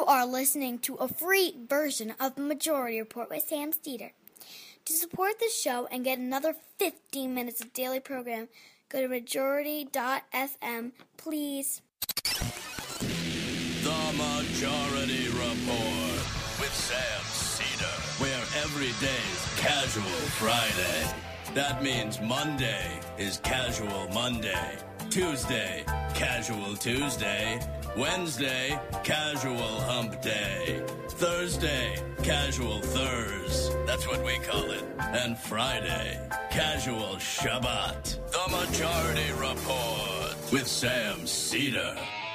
You are listening to a free version of the Majority Report with Sam Steeder. To support the show and get another 15 minutes of daily program, go to majority.fm, please. The Majority Report with Sam Steeder, where every day's Casual Friday. That means Monday is Casual Monday, Tuesday, Casual Tuesday, Wednesday, Casual Hump Day, Thursday, Casual Thurs, that's what we call it, and Friday, Casual Shabbat. The Majority Report with Sam Steeder.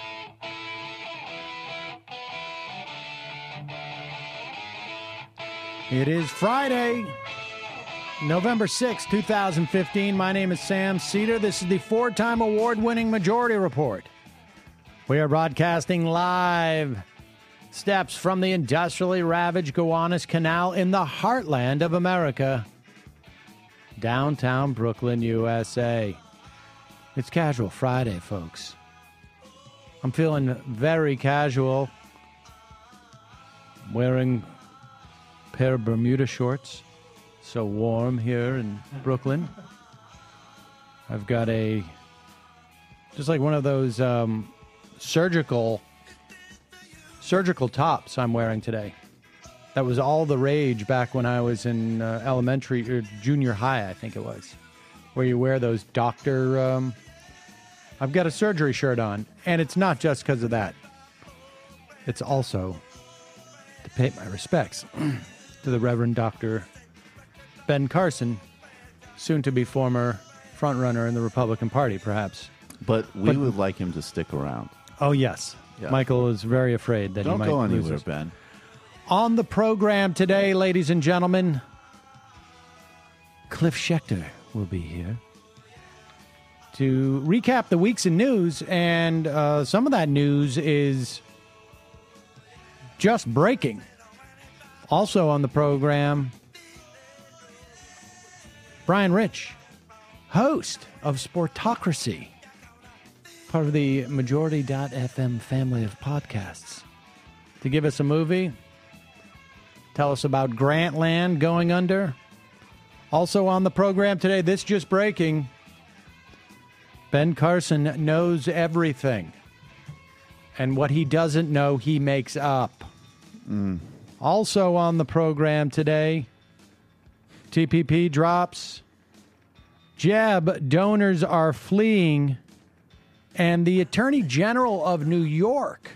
It is Friday, November 6, 2015. My name is Sam Steeder. This is the four-time award-winning Majority Report. We are broadcasting live steps from the industrially ravaged Gowanus Canal in the heartland of America, downtown Brooklyn, USA. It's Casual Friday, folks. I'm feeling very casual, wearing a pair of Bermuda shorts. So warm here in Brooklyn. I've got just like one of those surgical tops I'm wearing today. That was all the rage back when I was in elementary or junior high, I think it was, where you wear those doctor. I've got a surgery shirt on, and it's not just because of that. It's also to pay my respects to the Reverend Dr. Ben Carson, soon to be former frontrunner in the Republican Party, perhaps. But we would like him to stick around. Oh, yes. Yeah. Michael is very afraid that he might Don't go lose anywhere, us. Ben. On the program today, ladies and gentlemen, Cliff Schechter will be here to recap the weeks in news, and some of that news is just breaking. Also on the program, Brian Rich, host of Sportocracy, part of the Majority.fm family of podcasts, to give us a movie, tell us about Grantland going under. Also on the program today, this just breaking, Ben Carson knows everything. And what he doesn't know, he makes up. Also on the program today, TPP drops, Jeb donors are fleeing, and the Attorney General of New York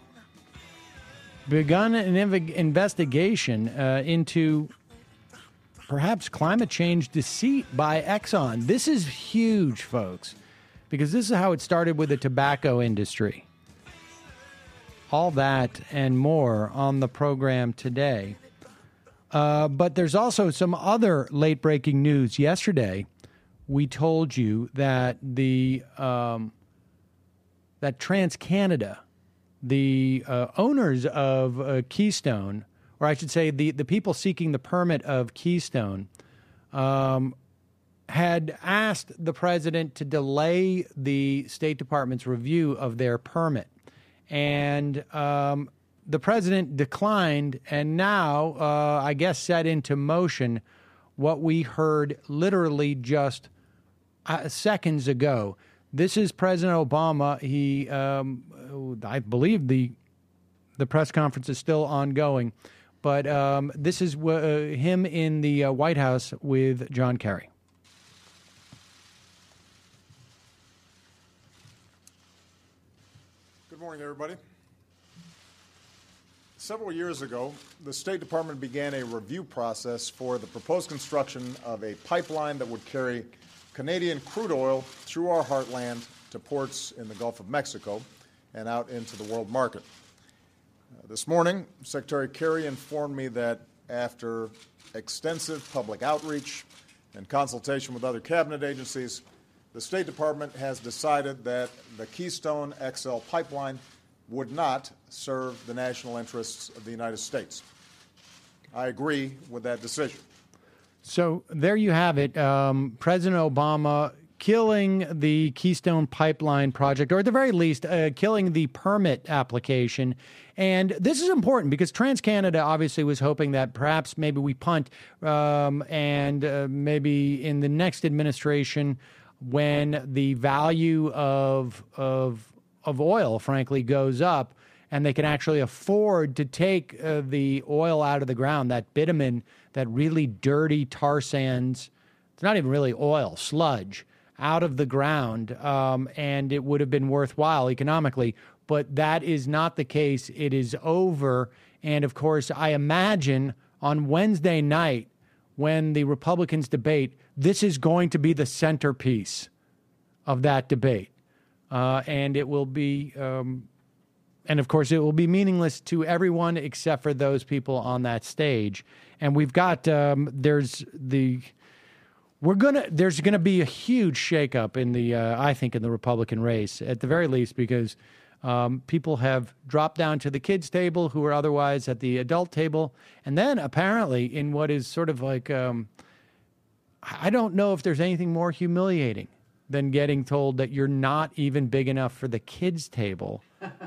begun an investigation into perhaps climate change deceit by Exxon. This is huge, folks, because this is how it started with the tobacco industry. All that and more on the program today. But there's also some other late-breaking news. Yesterday, we told you that that TransCanada, the owners of Keystone, or I should say the people seeking the permit of Keystone, had asked the president to delay the State Department's review of their permit. And the president declined, and now, I guess, set into motion what we heard literally just seconds ago. This is President Obama. He, I believe the press conference is still ongoing, but this is him in the White House with John Kerry. Good morning, everybody. Several years ago, the State Department began a review process for the proposed construction of a pipeline that would carry Canadian crude oil through our heartland to ports in the Gulf of Mexico and out into the world market. This morning, Secretary Kerry informed me that after extensive public outreach and consultation with other cabinet agencies, the State Department has decided that the Keystone XL pipeline would not serve the national interests of the United States. I agree with that decision. So there you have it. President Obama killing the Keystone Pipeline project, or at the very least, killing the permit application. And this is important because TransCanada obviously was hoping that perhaps maybe we punt, and maybe in the next administration, when the value of oil, frankly, goes up, and they can actually afford to take the oil out of the ground, that bitumen, that really dirty tar sands, it's not even really oil, sludge, out of the ground, and it would have been worthwhile economically. But that is not the case. It is over. And, of course, I imagine on Wednesday night when the Republicans debate, this is going to be the centerpiece of that debate. And it will be, and, of course, it will be meaningless to everyone except for those people on that stage. And we've got, there's going to be a huge shakeup in the, I think, in the Republican race, at the very least, because people have dropped down to the kids' table who are otherwise at the adult table. And then apparently in what is sort of like, I don't know if there's anything more humiliating than getting told that you're not even big enough for the kids' table.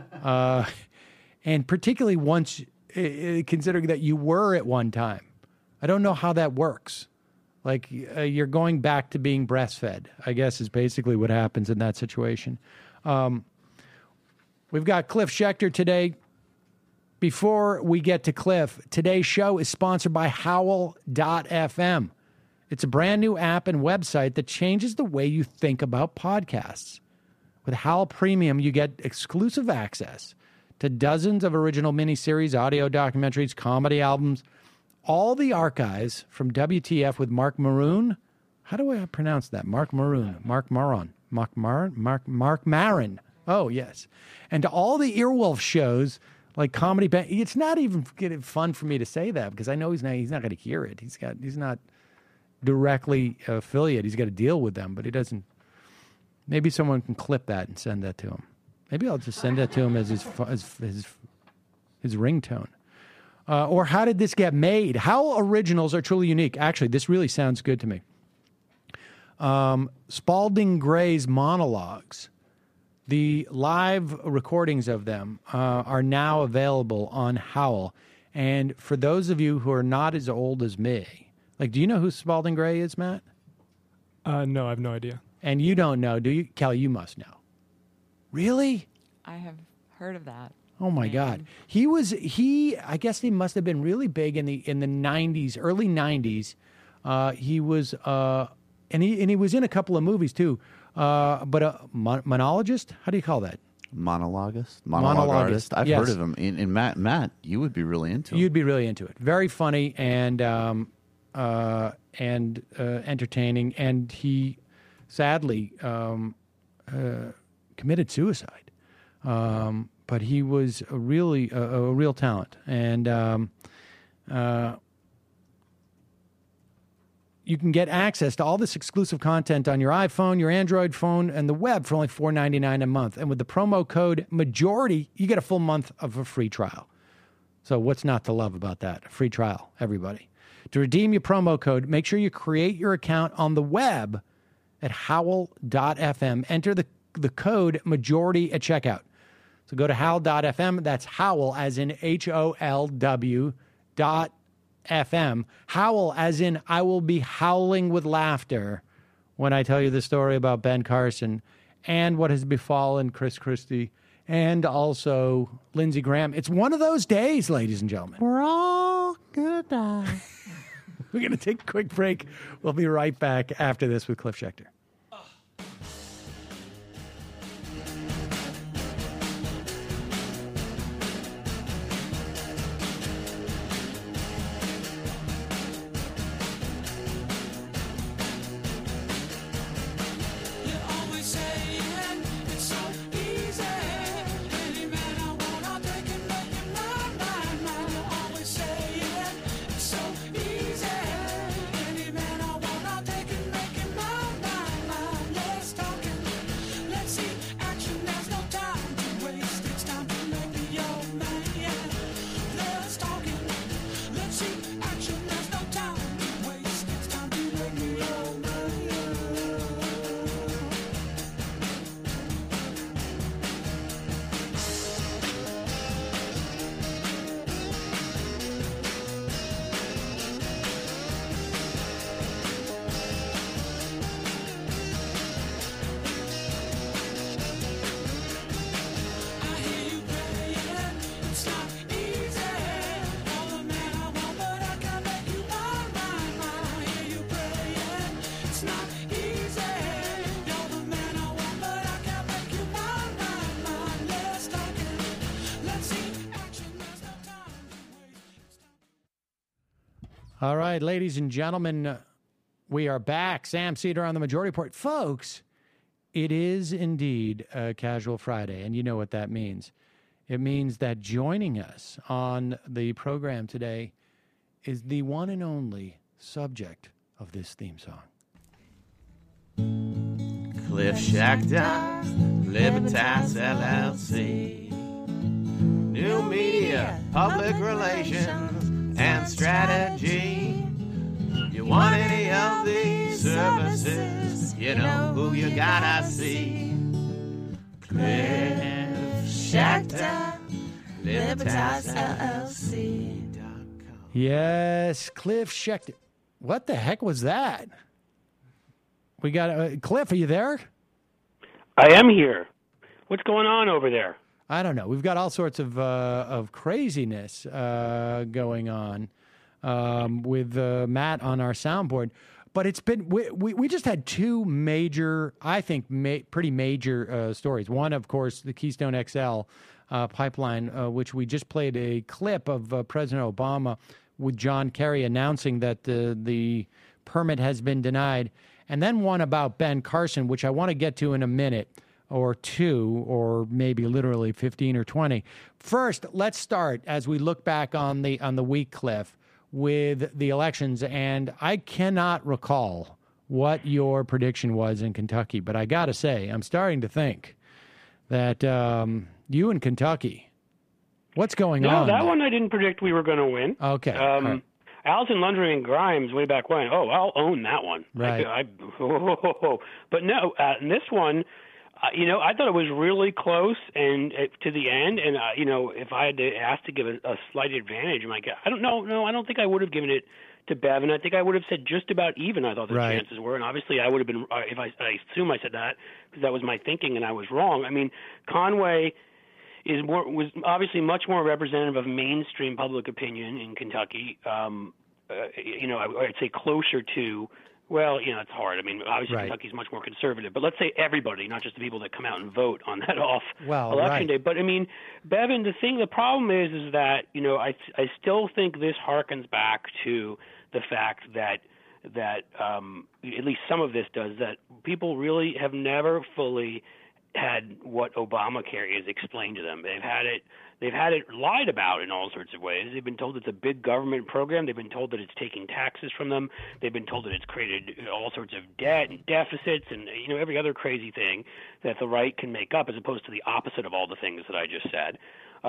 And particularly once, considering that you were at one time. I don't know how that works. Like, you're going back to being breastfed, I guess, is basically what happens in that situation. We've got Cliff Schechter today. Before we get to Cliff, today's show is sponsored by Howl.fm. It's a brand new app and website that changes the way you think about podcasts. With Howl Premium, you get exclusive access to dozens of original miniseries, audio documentaries, comedy albums, all the archives from WTF with Mark Maroon. How do I pronounce that? Mark Maroon. Mark Maron. Mark Maron. Oh, yes. And to all the Earwolf shows, like Comedy Bang. It's not even fun for me to say that because I know he's not going to hear it. He's not directly affiliate. He's got to deal with them, but he doesn't. Maybe someone can clip that and send that to him. Maybe I'll just send that to him as his ringtone. Or how did this get made? How originals are truly unique. Actually, this really sounds good to me. Spalding Gray's monologues, the live recordings of them are now available on Howl. And for those of you who are not as old as me, like, do you know who Spalding Gray is, Matt? No, I have no idea. And you don't know, do you? Kelly, you must know. Really? I have heard of that. Oh my God. I guess he must have been really big in the 90s, early 90s. He was and he was in a couple of movies too. But a monologist? How do you call that? Monologist? Monologue artist? I've heard of him. And Matt, you would be really into him. You'd be really into it. Very funny and entertaining. And he sadly committed suicide. But he was a real talent. And you can get access to all this exclusive content on your iPhone, your Android phone, and the web for only $4.99 a month. And with the promo code MAJORITY, you get a full month of a free trial. So what's not to love about that? A free trial, everybody. To redeem your promo code, make sure you create your account on the web at howl.fm. Enter the code MAJORITY at checkout. So go to howl.fm. That's Howl as in HOLW.FM. Howl as in I will be howling with laughter when I tell you the story about Ben Carson and what has befallen Chris Christie and also Lindsey Graham. It's one of those days, ladies and gentlemen. We're all gonna die. We're going to take a quick break. We'll be right back after this with Cliff Schechter. All right, ladies and gentlemen, we are back. Sam Seder on the Majority Report. Folks, it is indeed a Casual Friday, and you know what that means. It means that joining us on the program today is the one and only subject of this theme song. Cliff Shack Doc, Libertas LLC. New media, public relations, and strategy. You want any of these services, you know who you gotta see. Cliff Shack Doc, Libertas LLC.com. Yes, Cliff Schechter. What the heck was that? We got Cliff. Are you there? I am here. What's going on over there? I don't know. We've got all sorts of craziness going on with Matt on our soundboard. But it's been we just had two major, I think, pretty major stories. One, of course, the Keystone XL pipeline, which we just played a clip of President Obama with John Kerry announcing that the permit has been denied. And then one about Ben Carson, which I want to get to in a minute or two, or maybe literally 15 or 20. First, let's start as we look back on the week, Cliff, with the elections. And I cannot recall what your prediction was in Kentucky, but I got to say, I'm starting to think that you in Kentucky, what's going on? No, that one I didn't predict we were going to win. Okay. Right. Allison Lundgren and Grimes way back when. Oh, I'll own that one. Right. But no, in this one, I thought it was really close and to the end. And if I had to ask to give a slight advantage, I don't know. No, I don't think I would have given it to Bevin. I think I would have said just about even. I thought the chances were, and obviously I would have been. If I assume I said that because that was my thinking, and I was wrong. I mean, Conway was obviously much more representative of mainstream public opinion in Kentucky. I'd say closer to, it's hard. I mean, obviously Kentucky's much more conservative, but let's say everybody, not just the people that come out and vote on that off election day. But I mean, Bevin, the problem is that, I still think this harkens back to the fact that at least some of this does, that people really have never fully had what Obamacare is explained to them. They've had it lied about in all sorts of ways. They've been told it's a big government program. They've been told that it's taking taxes from them. They've been told that it's created all sorts of debt and deficits and every other crazy thing that the right can make up, as opposed to the opposite of all the things that I just said.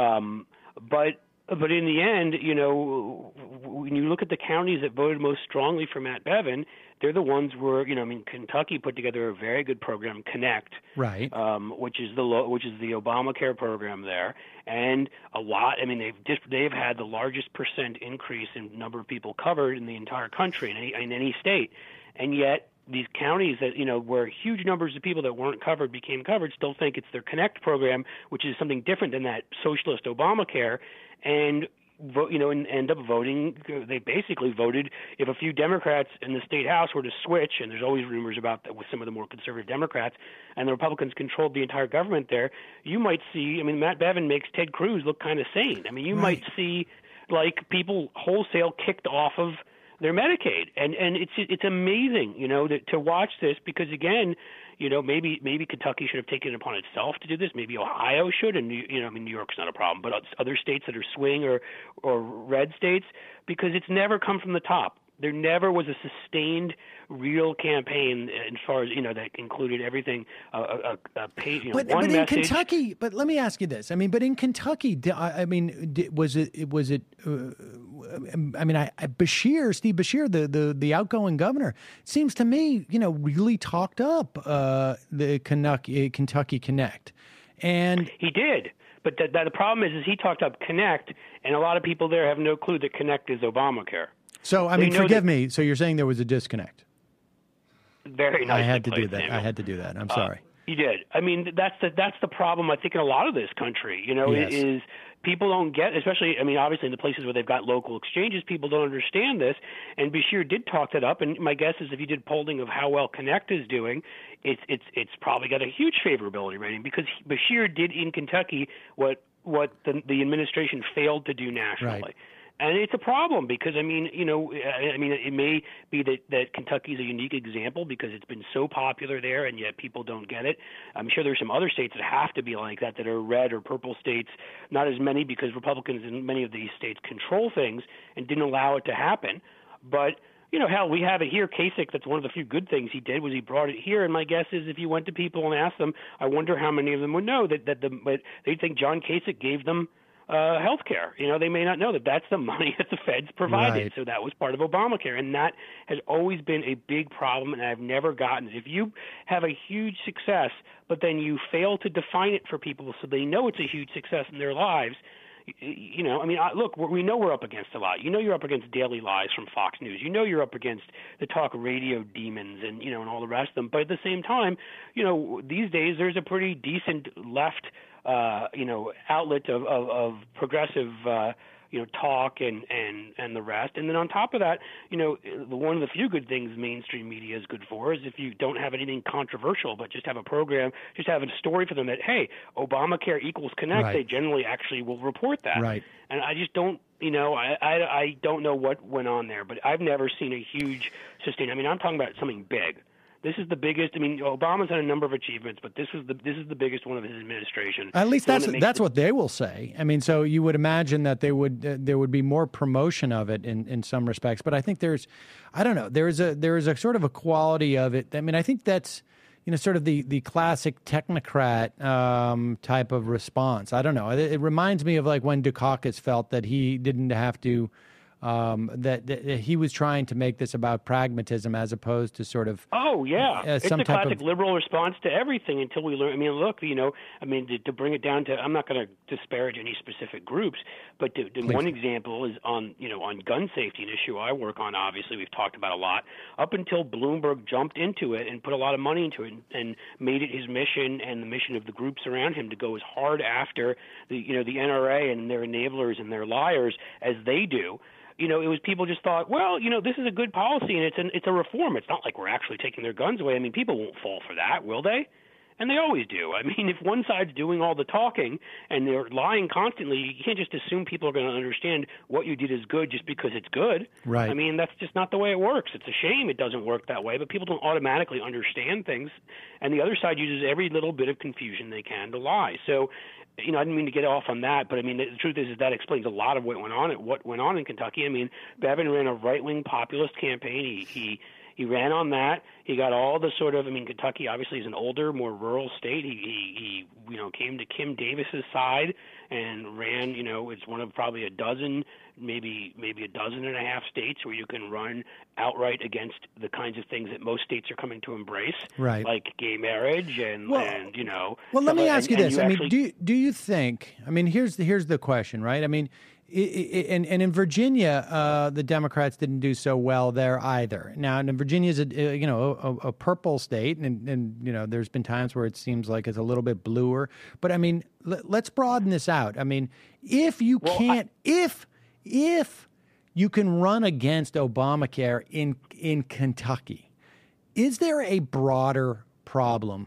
But in the end, when you look at the counties that voted most strongly for Matt Bevin, they're the ones where, Kentucky put together a very good program, Connect, right? Which is the Obamacare program there, and a lot. I mean, they've had the largest percent increase in number of people covered in the entire country in any state, and yet these counties that where huge numbers of people that weren't covered became covered still think it's their Connect program, which is something different than that socialist Obamacare. And and end up voting. They basically voted if a few Democrats in the state house were to switch, and there's always rumors about that with some of the more conservative Democrats, and the Republicans controlled the entire government there. You might see. I mean, Matt Bevin makes Ted Cruz look kind of sane. I mean, you might see people wholesale kicked off of their Medicaid, and it's amazing, to watch this, because again, maybe Kentucky should have taken it upon itself to do this. Maybe Ohio should, and New York's not a problem, but other states that are swing or red states, because it's never come from the top. There never was a sustained, real campaign as far as that included everying. But in message. Kentucky, but let me ask you this. I mean, but in Kentucky, was it? Steve Beshear, the outgoing governor, seems to me, really talked up the Kentucky Connect, and he did. But the problem is he talked up Connect, and a lot of people there have no clue that Connect is Obamacare. So, forgive me. So you're saying there was a disconnect? Very nice. I had to do that. Samuel. I had to do that. I'm sorry. You did. I mean, that's the problem, I think, in a lot of this country. Yes. Is people don't get, especially, obviously in the places where they've got local exchanges, people don't understand this. And Beshear did talk that up. And my guess is if you did polling of how well Connect is doing, it's probably got a huge favorability rating, because Beshear did in Kentucky what the administration failed to do nationally. Right. And it's a problem because, it may be that Kentucky's a unique example because it's been so popular there and yet people don't get it. I'm sure there's some other states that have to be like that are red or purple states, not as many because Republicans in many of these states control things and didn't allow it to happen. But, hell, we have it here. Kasich, that's one of the few good things he did was he brought it here. And my guess is if you went to people and asked them, I wonder how many of them would know that they'd think John Kasich gave them health care. They may not know that that's the money that the feds provided. Right. So that was part of Obamacare. And that has always been a big problem, and I've never gotten it. If you have a huge success, but then you fail to define it for people so they know it's a huge success in their lives, look, we know we're up against a lot. You're up against daily lies from Fox News. You're up against the talk radio demons and, and all the rest of them. But at the same time, these days there's a pretty decent left outlet of progressive, talk and the rest. And then on top of that, one of the few good things mainstream media is good for is if you don't have anything controversial, but just have a program, just have a story for them that, hey, Obamacare equals Connect, Right. they generally actually will report that. Right. And I just don't, I don't know what went on there, but I've never seen a huge sustain. I'm talking about something big. This is the biggest. Obama's had a number of achievements, but this is the biggest one of his administration. At least that's what they will say. So you would imagine that there would be more promotion of it in some respects. But I think there is a sort of a quality of it. I think that's sort of the classic technocrat type of response. I don't know. It reminds me of like when Dukakis felt that he didn't have to. That he was trying to make this about pragmatism as opposed to sort of it's a classic liberal response to everything until we learn. Look, to bring it down to, I'm not going to disparage any specific groups, but one example is on gun safety, an issue I work on. Obviously, we've talked about a lot up until Bloomberg jumped into it and put a lot of money into it and made it his mission and the mission of the groups around him to go as hard after the NRA and their enablers and their liars as they do. It was people just thought, well, this is a good policy and it's a reform. It's not like we're actually taking their guns away. People won't fall for that, will they? And they always do. If one side's doing all the talking and they're lying constantly, you can't just assume people are going to understand what you did is good just because it's good. Right. That's just not the way it works. It's a shame it doesn't work that way, but people don't automatically understand things. And the other side uses every little bit of confusion they can to lie. So, I didn't mean to get off on that, but the truth is that explains a lot of what went on in Kentucky. Bevin ran a right-wing populist campaign. He ran on that. He got all the sort of, Kentucky obviously is an older, more rural state. He came to Kim Davis's side and ran, it's one of probably a dozen, maybe a dozen and a half states where you can run outright against the kinds of things that most states are coming to embrace, right? Like gay marriage and. Well, let me ask you this. Do you think? Here's the question, right? And in Virginia, the Democrats didn't do so well there either. Now, and Virginia is a purple state, and there's been times where it seems like it's a little bit bluer. But let's broaden this out. If you if you can run against Obamacare in Kentucky, is there a broader problem?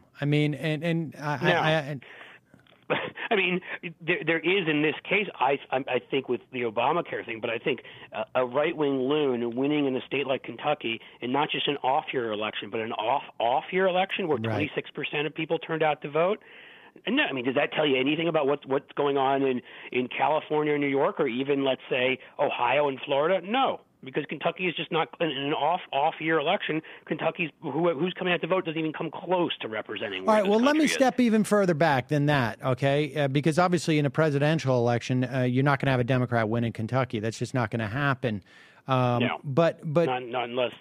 There is in this case, I think, with the Obamacare thing, but I think a right-wing loon winning in a state like Kentucky, and not just an off-year election, but an off-year election where 26% of people turned out to vote. And does that tell you anything about what's going on in California or New York, or even, let's say, Ohio and Florida? No. Because Kentucky is just not in an off-year election. Kentucky's who's coming out to vote doesn't even come close to representing. All right. Well, let me step even further back than that. Okay, because obviously in a presidential election, you're not going to have a Democrat win in Kentucky. That's just not going to happen. No. But not unless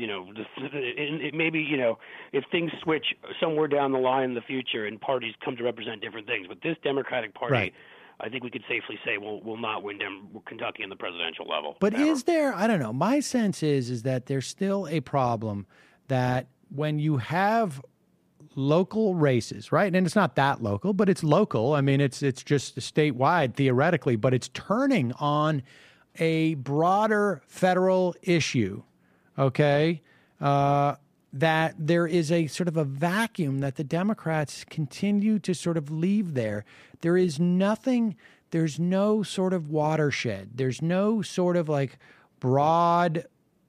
maybe if things switch somewhere down the line in the future and parties come to represent different things. But this Democratic Party. Right. I think we could safely say will not win Kentucky on the presidential level. But is there, I don't know, my sense is that there's still a problem that when you have local races, right? And it's not that local, but it's local. It's just statewide theoretically, but it's turning on a broader federal issue, okay? That there is a sort of a vacuum that the Democrats continue to sort of leave there. There is nothing there's no sort of watershed. There's no sort of like broad,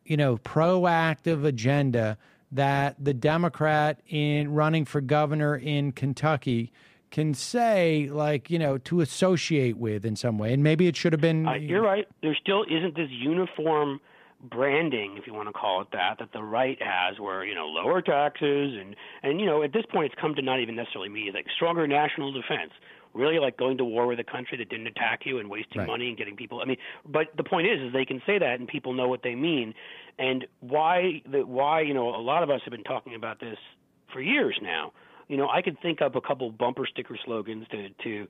proactive agenda that the Democrat in running for governor in Kentucky can say, to associate with in some way. And maybe it should have been... You're right. There still isn't this uniform branding, if you want to call it that the right has, where, lower taxes and at this point it's come to not even necessarily mean like stronger national defense. Really like going to war with a country that didn't attack you and wasting money and getting people. But the point is they can say that and people know what they mean. And why, a lot of us have been talking about this for years now. I could think of a couple bumper sticker slogans to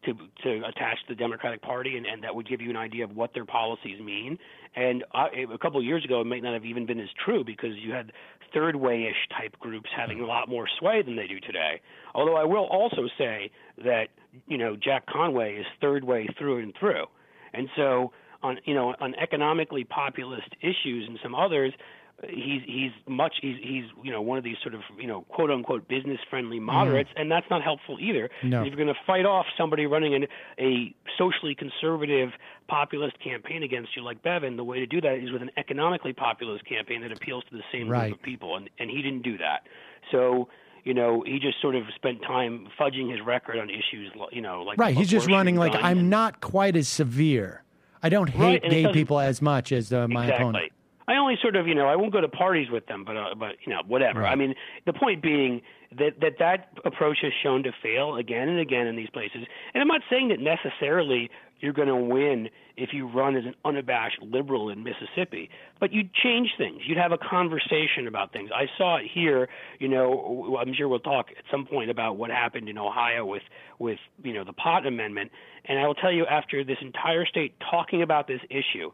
attach to the Democratic Party, and that would give you an idea of what their policies mean. And a couple of years ago, it might not have even been as true because you had third way-ish type groups having a lot more sway than they do today. Although I will also say that, Jack Conway is third way through and through. And so on economically populist issues and some others, he's one of these sort of quote unquote business friendly moderates, and that's not helpful either. No. If you're going to fight off somebody running a socially conservative populist campaign against you like Bevin, the way to do that is with an economically populist campaign that appeals to the same group of people, and he didn't do that. So he just sort of spent time fudging his record on issues like right. He's just running like I'm not quite as severe. I don't hate gay people as much as my opponent. I only sort of, I won't go to parties with them, but whatever. Right. I mean, the point being that approach has shown to fail again and again in these places. And I'm not saying that necessarily you're going to win if you run as an unabashed liberal in Mississippi, but you'd change things. You'd have a conversation about things. I saw it here. I'm sure we'll talk at some point about what happened in Ohio with the pot amendment. And I will tell you, after this entire state talking about this issue,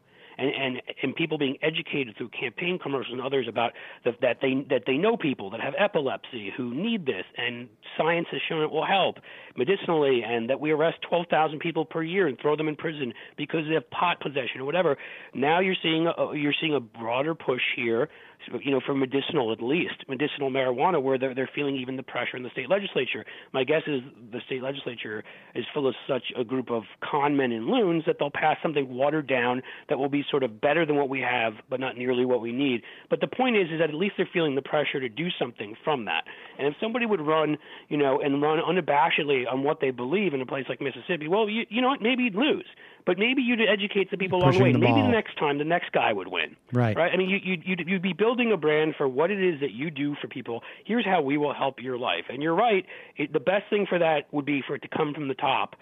and people being educated through campaign commercials and others about that they know people that have epilepsy who need this, and science has shown it will help medicinally, and that we arrest 12,000 people per year and throw them in prison because they have pot possession or whatever. Now you're seeing a broader push here, for medicinal, at least medicinal marijuana, where they're feeling even the pressure in the state legislature. My guess is the state legislature is full of such a group of con men and loons that they'll pass something watered down that will be sort of better than what we have, but not nearly what we need. But the point is that at least they're feeling the pressure to do something from that. And if somebody would run, and run unabashedly on what they believe in a place like Mississippi, well, you know what, maybe you'd lose. But maybe you'd educate the people along the way. Maybe the next time, the next guy would win. Right. I mean, you'd be building a brand for what it is that you do for people. Here's how we will help your life. And you're right. The best thing for that would be for it to come from the top.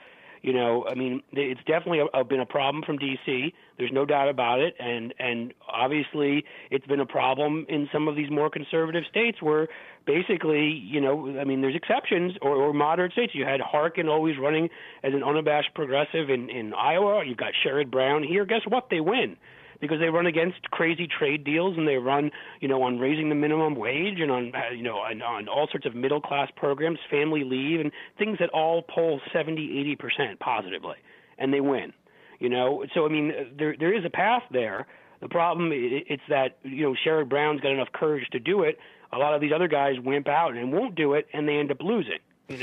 It's definitely been a problem from D.C. There's no doubt about it. And obviously it's been a problem in some of these more conservative states where basically, there's exceptions or moderate states. You had Harkin always running as an unabashed progressive in Iowa. You've got Sherrod Brown here. Guess what? They win. Because they run against crazy trade deals, and they run, on raising the minimum wage and on, on all sorts of middle class programs, family leave, and things that all poll 70, 80% positively, and they win. So there is a path there. The problem it's that Sherrod Brown's got enough courage to do it. A lot of these other guys wimp out and won't do it, and they end up losing.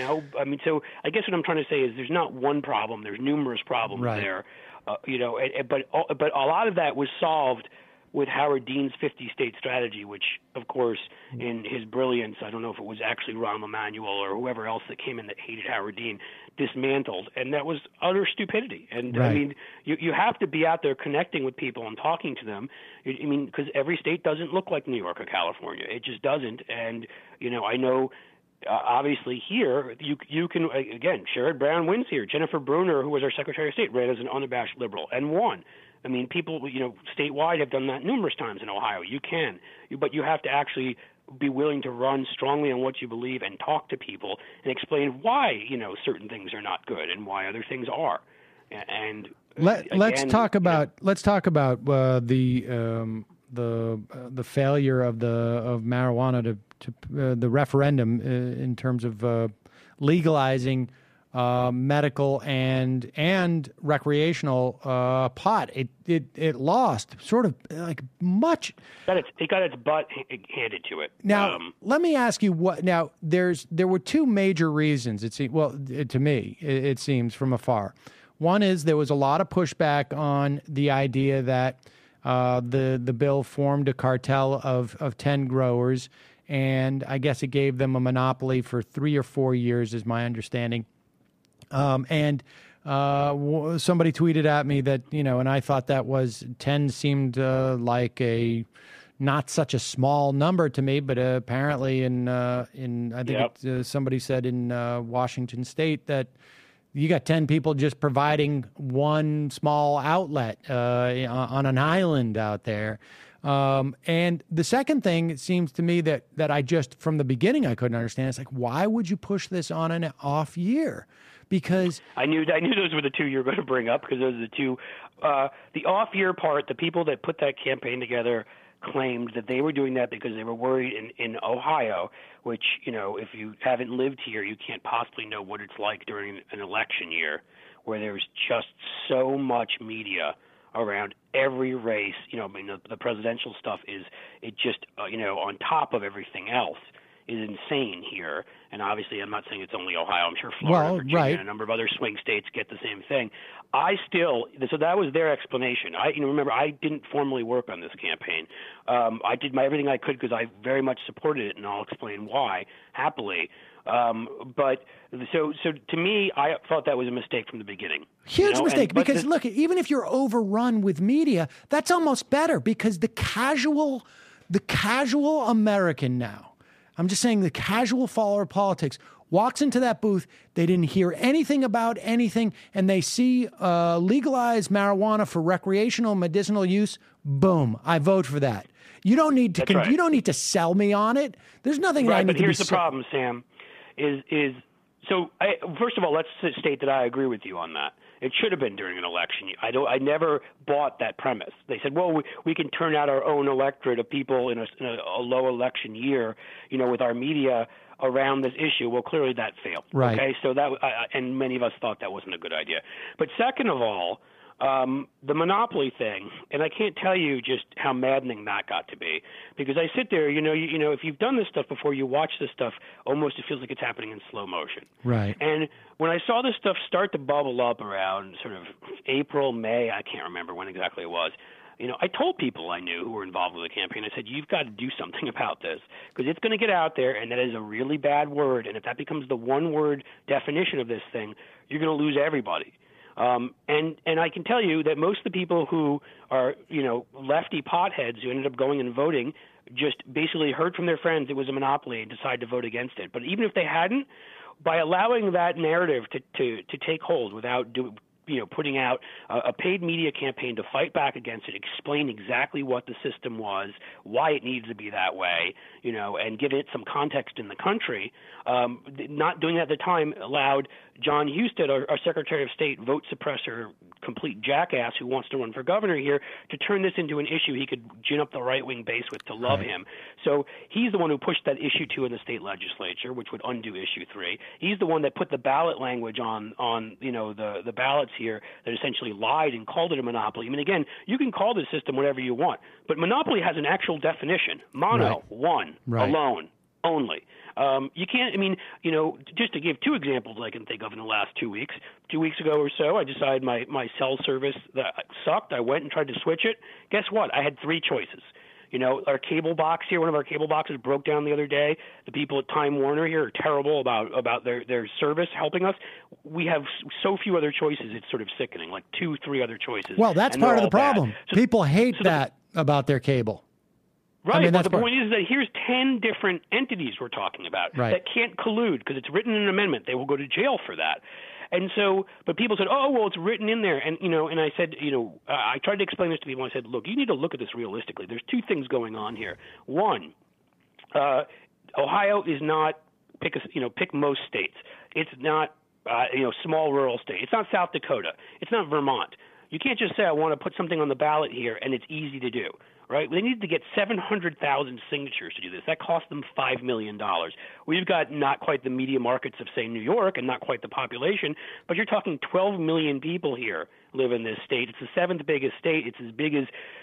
So I guess what I'm trying to say is there's not one problem. There's numerous problems there. But a lot of that was solved with Howard Dean's 50-state strategy, which, of course, in his brilliance, I don't know if it was actually Rahm Emanuel or whoever else that came in that hated Howard Dean, dismantled. And that was utter stupidity. And, you have to be out there connecting with people and talking to them. Because every state doesn't look like New York or California. It just doesn't. And, I know – obviously here, you can, again, Sherrod Brown wins here. Jennifer Brunner, who was our Secretary of State, ran as an unabashed liberal and won. People, statewide have done that numerous times in Ohio. You can, but you have to actually be willing to run strongly on what you believe and talk to people and explain why, certain things are not good and why other ththings are. And let's talk about the failure of marijuana to the referendum in terms of legalizing medical and recreational pot. It lost sort of like much. It got its butt handed to it. Now let me ask you what. Now there were two major reasons. To me it seems from afar. One is there was a lot of pushback on the idea that the bill formed a cartel of 10 growers, and I guess it gave them a monopoly for 3 or 4 years, is my understanding. And somebody tweeted at me that, and I thought that was 10 seemed like a not such a small number to me, but apparently I think somebody said in Washington State that you got 10 people just providing one small outlet on an island out there. And the second thing, it seems to me that I just, from the beginning, I couldn't understand. It's like, why would you push this on an off year? Because I knew those were the two you were going to bring up, because those are the two. The off year part, the people that put that campaign together claimed that they were doing that because they were worried in Ohio, which, if you haven't lived here, you can't possibly know what it's like during an election year, where there's just so much media around every race. The presidential stuff is, it just, on top of everything else, is insane here. And obviously, I'm not saying it's only Ohio. I'm sure Florida, Virginia, and a number of other swing states get the same thing. So that was their explanation. Remember, I didn't formally work on this campaign. I did everything I could because I very much supported it, and I'll explain why, happily. But so to me, I thought that was a mistake from the beginning. Huge mistake, because look, even if you're overrun with media, that's almost better, because the casual American now, I'm just saying, the casual follower of politics walks into that booth, they didn't hear anything about anything, and they see legalized marijuana for recreational medicinal use. Boom, I vote for that. You don't need to you don't need to sell me on it. There's nothing that I need to be. But here's the problem, Sam. First of all, let's state that I agree with you on that. It should have been during an election. I never bought that premise. They said, well, we can turn out our own electorate of people in a low election year, with our media around this issue. Well, clearly that failed. Right. Okay, so and many of us thought that wasn't a good idea. But second of all, the monopoly thing, and I can't tell you just how maddening that got to be, because I sit there, if you've done this stuff before, you watch this stuff, almost it feels like it's happening in slow motion. Right. And when I saw this stuff start to bubble up around sort of April, May, I can't remember when exactly it was, I told people I knew who were involved with the campaign, I said, you've got to do something about this, because it's going to get out there, and that is a really bad word, and if that becomes the one-word definition of this thing, you're going to lose everybody. And I can tell you that most of the people who are, lefty potheads who ended up going and voting just basically heard from their friends it was a monopoly and decided to vote against it. But even if they hadn't, by allowing that narrative to take hold without putting out a paid media campaign to fight back against it, explain exactly what the system was, why it needs to be that way, and give it some context in the country. Not doing that at the time allowed John Husted, our Secretary of State, vote suppressor, complete jackass who wants to run for governor here, to turn this into an issue he could gin up the right-wing base with to love him. So he's the one who pushed that issue 2 in the state legislature, which would undo issue 3. He's the one that put the ballot language on the ballots here that essentially lied and called it a monopoly. I mean, again, you can call this system whatever you want, but monopoly has an actual definition. Mono, one, alone, only. You can't, just to give 2 examples I can think of in the last 2 weeks. 2 weeks ago or so, I decided my cell service that sucked. I went and tried to switch it. Guess what? I had 3 choices. Our cable box here, one of our cable boxes broke down the other day. The people at Time Warner here are terrible about their service helping us. We have so few other choices, it's sort of sickening, like 2-3 other choices. Well, that's part of the problem. People hate that about their cable. Right, but the point is that here's 10 different entities we're talking about that can't collude because it's written in an amendment. They will go to jail for that. And so, but people said, oh, well, it's written in there. And, and I said, I tried to explain this to people. I said, look, you need to look at this realistically. There's 2 things going on here. One, Ohio is not, pick most states. It's not, small rural state. It's not South Dakota. It's not Vermont. You can't just say, I want to put something on the ballot here, and it's easy to do. Right? They need to get 700,000 signatures to do this. That cost them $5 million. We've got not quite the media markets of, say, New York, and not quite the population, but you're talking 12 million people here live in this state. It's the seventh biggest state. It's as big as,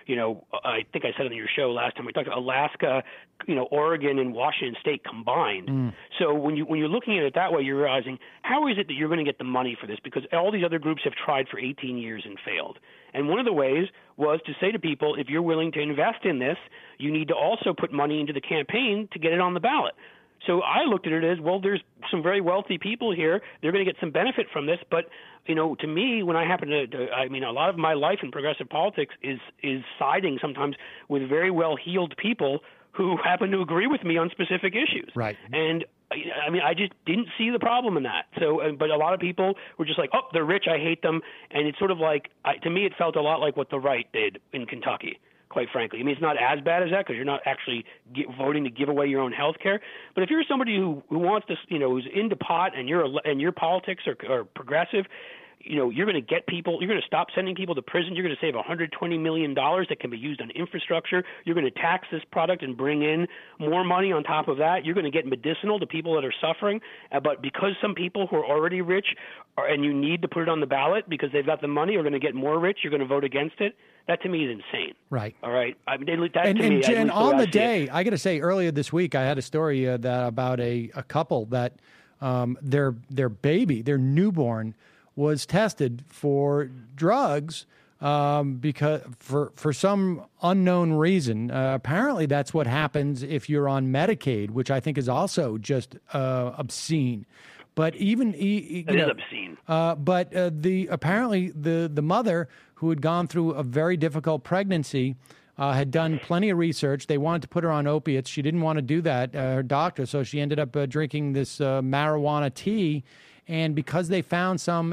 I think I said it on your show last time we talked about Alaska, Oregon and Washington State combined. So when you're looking at it that way, you're realizing how is it that you're going to get the money for this? Because all these other groups have tried for 18 years and failed. And one of the ways was to say to people, if you're willing to invest in this, you need to also put money into the campaign to get it on the ballot. So I looked at it as, well, there's some very wealthy people here. They're going to get some benefit from this. But, to me, when I happen to a lot of my life in progressive politics is siding sometimes with very well-heeled people who happen to agree with me on specific issues. Right. And I just didn't see the problem in that. So, but a lot of people were just like, oh, they're rich, I hate them. And it's sort of like, to me, it felt a lot like what the right did in Kentucky, quite frankly. I mean, it's not as bad as that because you're not actually voting to give away your own health care. But if you're somebody who wants to, who's into pot and your politics are progressive, you're going to get people, you're going to stop sending people to prison. You're going to save $120 million that can be used on infrastructure. You're going to tax this product and bring in more money on top of that. You're going to get medicinal to people that are suffering. But because some people who are already rich and you need to put it on the ballot because they've got the money are going to get more rich, you're going to vote against it. That to me is insane. Right. All right. I mean, and on the day, I got to say, earlier this week, I had a story about a couple that their baby, their newborn, was tested for drugs because for some unknown reason. Apparently, that's what happens if you're on Medicaid, which I think is also just obscene. But even it is obscene. But apparently the mother, who had gone through a very difficult pregnancy, had done plenty of research. They wanted to put her on opiates. She didn't want to do that, her doctor, so she ended up drinking this marijuana tea. And because they found some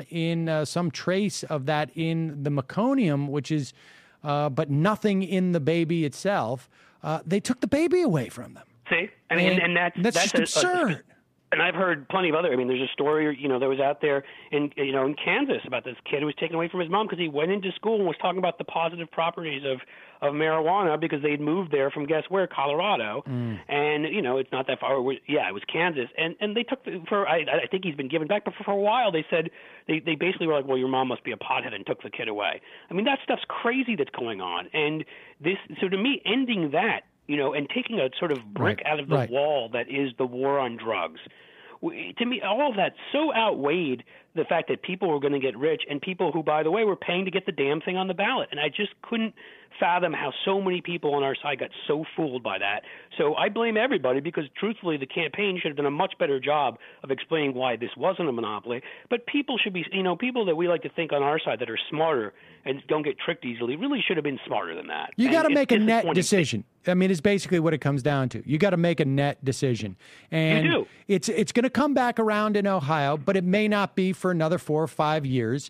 trace of that in the meconium, which is, but nothing in the baby itself, they took the baby away from them. See, I mean, and that's just absurd. And I've heard plenty of other. I mean, there's a story, that was out there in Kansas about this kid who was taken away from his mom because he went into school and was talking about the positive properties of marijuana because they'd moved there from guess where, Colorado, and it's not that far. It was Kansas, and they took I think he's been given back, but for a while they said they basically were like, well, your mom must be a pothead, and took the kid away. I mean, that stuff's crazy that's going on, and so to me, ending that. And taking a sort of brick out of the wall that is the war on drugs. To me, all of that so outweighed the fact that people were going to get rich and people who, by the way, were paying to get the damn thing on the ballot. And I just couldn't fathom how so many people on our side got so fooled by that. So I blame everybody because, truthfully, the campaign should have done a much better job of explaining why this wasn't a monopoly. But people should be, people that we like to think on our side that are smarter and don't get tricked easily really should have been smarter than that. You got to make a net decision. I mean, it's basically what it comes down to. You got to make a net decision. And you do. It's going to come back around in Ohio, but it may not be for another 4 or 5 years.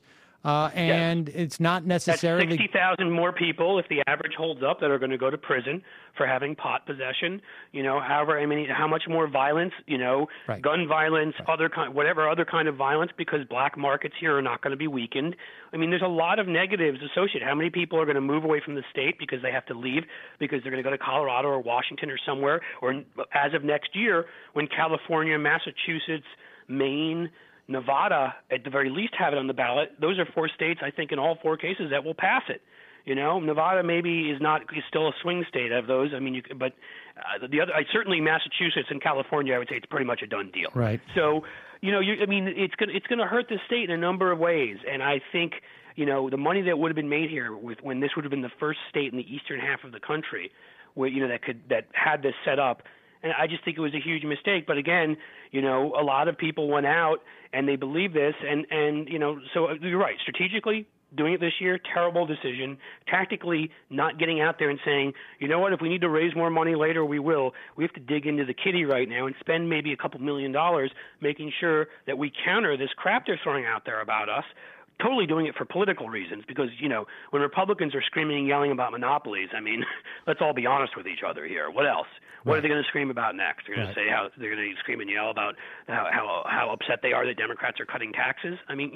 And it's not necessarily... That's 60,000 more people, if the average holds up, that are going to go to prison for having pot possession. How much more violence, gun violence, whatever other kind of violence, because black markets here are not going to be weakened. I mean, there's a lot of negatives associated. How many people are going to move away from the state because they have to leave, because they're going to go to Colorado or Washington or somewhere, or as of next year, when California, Massachusetts, Maine, Nevada, at the very least, have it on the ballot. Those are 4 states, I think, in all 4 cases that will pass it. Nevada maybe is still a swing state of those. I mean, the other, certainly Massachusetts and California, I would say it's pretty much a done deal. Right. So, it's going to hurt the state in a number of ways, and I think the money that would have been made here when this would have been the first state in the eastern half of the country, where that had this set up. And I just think it was a huge mistake. But again, a lot of people went out and they believe this. And so you're right. Strategically, doing it this year, terrible decision. Tactically, not getting out there and saying, you know what, if we need to raise more money later, we will. We have to dig into the kitty right now and spend maybe a couple $1 million making sure that we counter this crap they're throwing out there about us. Totally doing it for political reasons because, when Republicans are screaming and yelling about monopolies, I mean, let's all be honest with each other here. What else? What are they going to scream about next? They're going to say how they're going to scream and yell about how upset they are that Democrats are cutting taxes. I mean,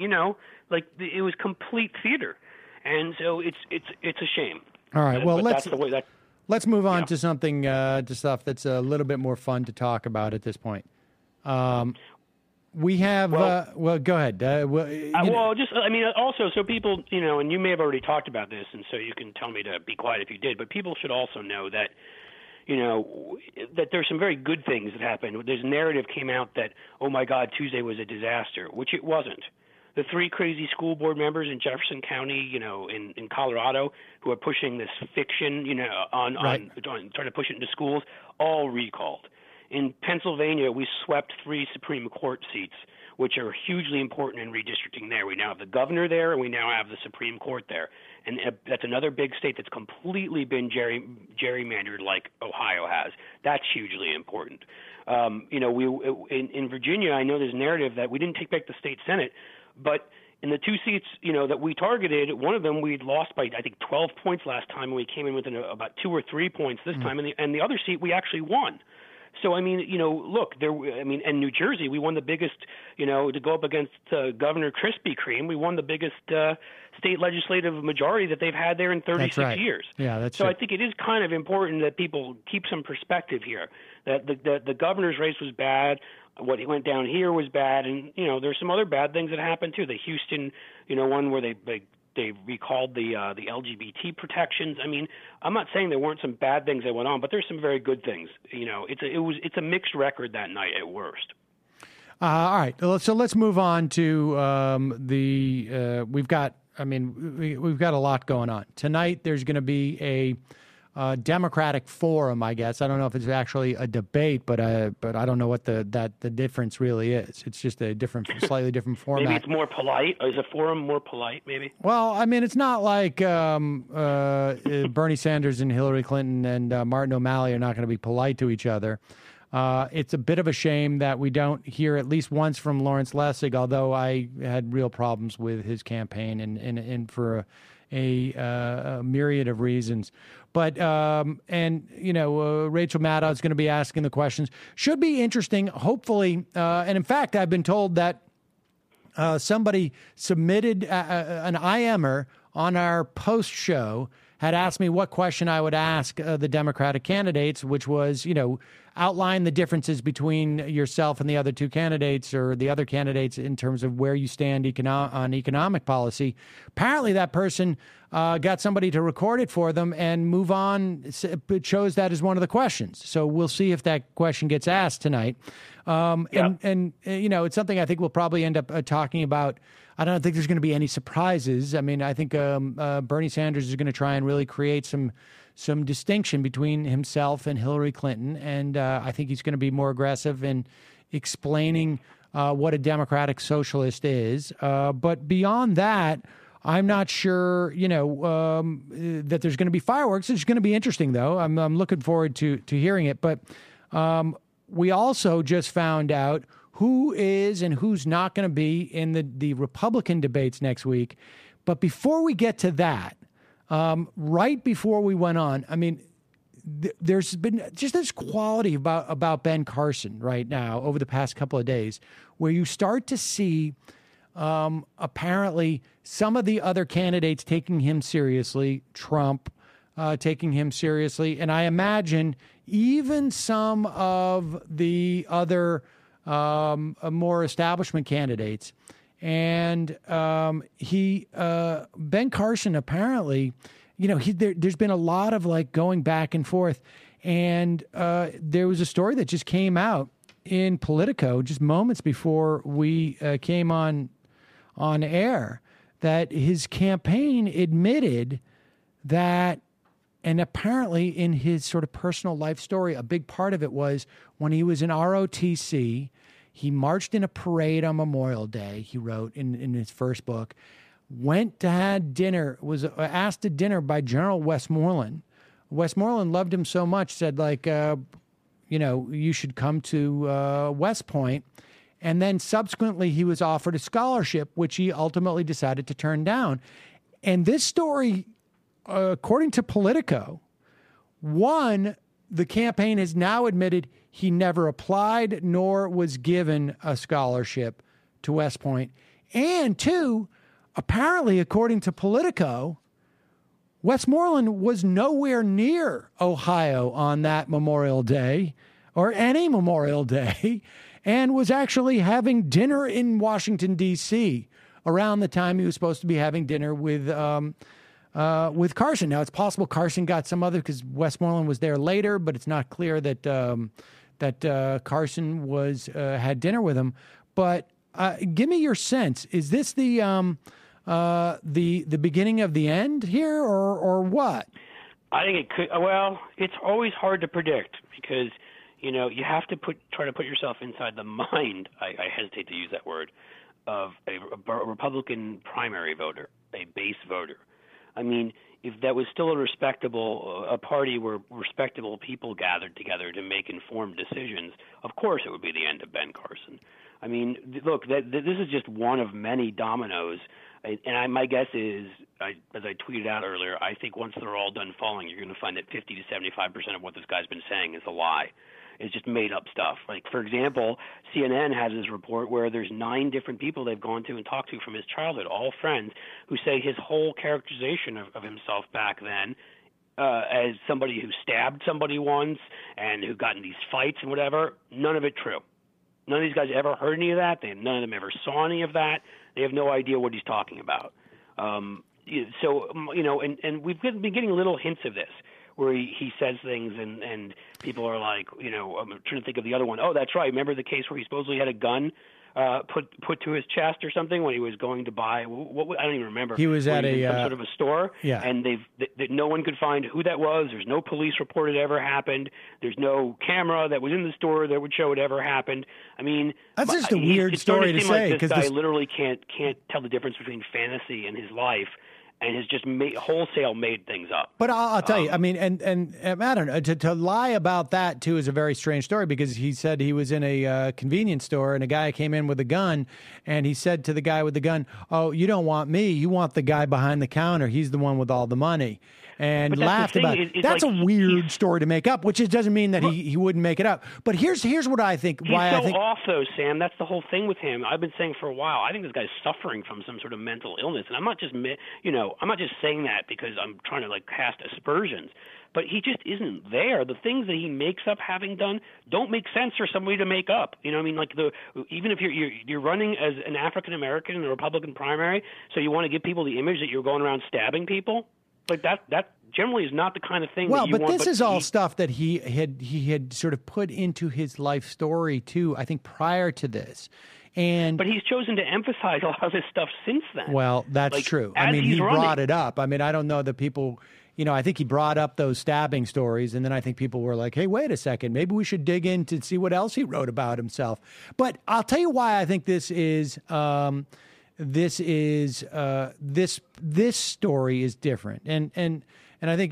it was complete theater, and so it's a shame. All right, well, let's move on to something to stuff that's a little bit more fun to talk about at this point. we have. Well, go ahead. Also, so people, and you may have already talked about this, and so you can tell me to be quiet if you did. But people should also know that, that there's some very good things that happened. This narrative came out that, oh my God, Tuesday was a disaster, which it wasn't. The 3 crazy school board members in Jefferson County, in Colorado, who are pushing this fiction, on trying to push it into schools, all recalled. In Pennsylvania, we swept 3 Supreme Court seats, which are hugely important in redistricting there. We now have the governor there, and we now have the Supreme Court there. And that's another big state that's completely been gerrymandered like Ohio has. That's hugely important. In Virginia, I know there's a narrative that we didn't take back the state Senate, but in the 2 seats, that we targeted, one of them we'd lost by, I think, 12 points last time, and we came in within about 2 or 3 points this time, and the other seat we actually won. So, look, and New Jersey, we won the biggest, to go up against Governor Krispy Kreme, we won the biggest state legislative majority that they've had there in 36 years. Yeah, that's so right. I think it is kind of important that people keep some perspective here, that the governor's race was bad, what went down here was bad, and, there's some other bad things that happened, too. The Houston, one where they recalled the LGBT protections. I'm not saying there weren't some bad things that went on, but there's some very good things. It's a mixed record that night at worst. All right, so let's move on to we've got a lot going on tonight. There's going to be a Democratic forum, I guess. I don't know if it's actually a debate, but I don't know what the difference really is. It's just a slightly different format. Maybe it's more polite. Is a forum more polite? Maybe. Well, it's not like Bernie Sanders and Hillary Clinton and Martin O'Malley are not going to be polite to each other. It's a bit of a shame that we don't hear at least once from Lawrence Lessig, although I had real problems with his campaign and for a myriad of reasons. But, Rachel Maddow is going to be asking the questions. Should be interesting, hopefully. And in fact, I've been told that somebody submitted an IMer on our post show, had asked me what question I would ask the Democratic candidates, which was, outline the differences between yourself and the other 2 candidates or the other candidates in terms of where you stand on economic policy. Apparently that person got somebody to record it for them and move on, chose that as one of the questions. So we'll see if that question gets asked tonight. And it's something I think we'll probably end up talking about. I don't think there's going to be any surprises. I think Bernie Sanders is going to try and really create some distinction between himself and Hillary Clinton, and I think he's going to be more aggressive in explaining what a democratic socialist is. But beyond that, I'm not sure, that there's going to be fireworks. It's going to be interesting, though. I'm looking forward to hearing it. But we also just found out who is and who's not going to be in the Republican debates next week. But before we get to that, right before we went on, there's been just this quality about Ben Carson right now over the past couple of days where you start to see apparently some of the other candidates taking him seriously, Trump taking him seriously, and I imagine even some of the other more establishment candidates. And Ben Carson apparently, there's been a lot of going back and forth. And there was a story that just came out in Politico just moments before we came on air that his campaign admitted that, and apparently in his sort of personal life story, a big part of it was when he was in ROTC, he marched in a parade on Memorial Day, he wrote in his first book, went to have dinner, was asked to dinner by General Westmoreland. Westmoreland loved him so much, said you should come to West Point. And then subsequently he was offered a scholarship, which he ultimately decided to turn down. And this story, according to Politico, the campaign has now admitted he never applied nor was given a scholarship to West Point. And 2, apparently, according to Politico, Westmoreland was nowhere near Ohio on that Memorial Day or any Memorial Day. and was actually having dinner in Washington, D.C. around the time he was supposed to be having dinner with Carson. Now, it's possible Carson got some other, because Westmoreland was there later, but it's not clear that Carson had dinner with him. But give me your sense. Is this the beginning of the end here, or what? I think it could. Well, it's always hard to predict because, you have to try to put yourself inside the mind, I hesitate to use that word, of a Republican primary voter, a base voter. I mean, if that was still a party where respectable people gathered together to make informed decisions, of course it would be the end of Ben Carson. I mean, look, this is just one of many dominoes. And my guess is, as I tweeted out earlier, I think once they're all done falling, you're going to find that 50 to 75% of what this guy's been saying is a lie. It's just made up stuff. Like, for example, CNN has this report where there's 9 different people they've gone to and talked to from his childhood, all friends, who say his whole characterization of himself back then as somebody who stabbed somebody once and who got in these fights and whatever, none of it true. None of these guys ever heard any of that. None of them ever saw any of that. They have no idea what he's talking about. And we've been getting little hints of this, where he says things and people are like, I'm trying to think of the other one. Oh, that's right. Remember the case where he supposedly had a gun put to his chest or something when he was going to buy? I don't even remember. He was at some sort of a store, yeah. And no one could find who that was. There's no police report it ever happened. There's no camera that was in the store that would show it ever happened. I mean, that's just a weird story to say, because this guy literally can't tell the difference between fantasy and his life, and has just wholesale made things up. But I'll tell you, I mean, and I don't know, to lie about that, too, is a very strange story, because he said he was in a convenience store and a guy came in with a gun, and he said to the guy with the gun, oh, you don't want me, you want the guy behind the counter. He's the one with all the money. And laughed about it. That's like a weird story to make up, which doesn't mean that he wouldn't make it up. But here's what I think. He's off, though, Sam. That's the whole thing with him. I've been saying for a while, I think this guy's suffering from some sort of mental illness. And I'm not just saying that because I'm trying to cast aspersions. But he just isn't there. The things that he makes up having done don't make sense for somebody to make up. Even even if you're running as an African American in the Republican primary, so you want to give people the image that you're going around stabbing people. Like that generally is not the kind of thing that you want. Well, but this is all stuff that he had sort of put into his life story too, I think, prior to this. But he's chosen to emphasize a lot of this stuff since then. Well, that's true. I mean, he brought it up. I mean, I don't know that people, I think he brought up those stabbing stories, and then I think people were like, hey, wait a second, maybe we should dig in to see what else he wrote about himself. But I'll tell you why I think this story is different, and I think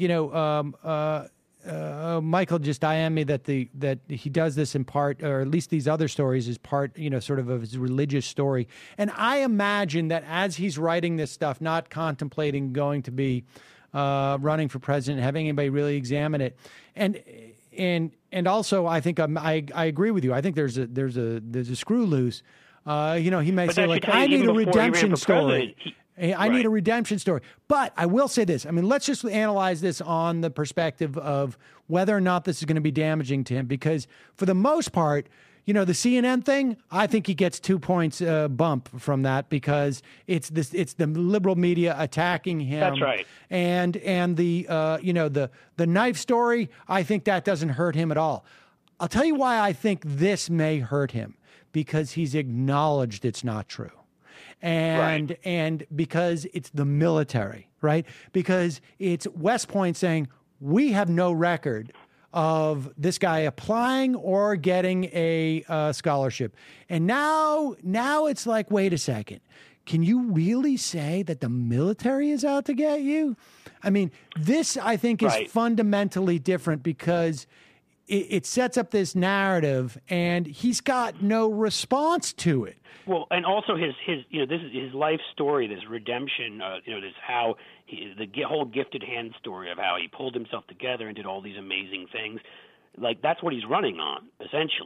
Michael just IM'd me that he does this in part, or at least these other stories is part, sort of his religious story. And I imagine that as he's writing this stuff, not contemplating going to be running for president, having anybody really examine it, and also I think I agree with you. I think there's a screw loose. He may say, I need a redemption story. I need a redemption story. But I will say this. I mean, let's just analyze this on the perspective of whether or not this is going to be damaging to him. Because for the most part, the CNN thing, I think he gets 2 points bump from that, because it's the liberal media attacking him. That's right. And the the knife story, I think that doesn't hurt him at all. I'll tell you why I think this may hurt him. Because he's acknowledged it's not true. And because it's the military, right? Because it's West Point saying, we have no record of this guy applying or getting a scholarship. And now it's like, wait a second. Can you really say that the military is out to get you? I mean, this, I think, is fundamentally different, because it sets up this narrative, and he's got no response to it. Well, and also his this is his life story, this redemption. This how the whole gifted hand story of how he pulled himself together and did all these amazing things. Like, that's what he's running on, essentially.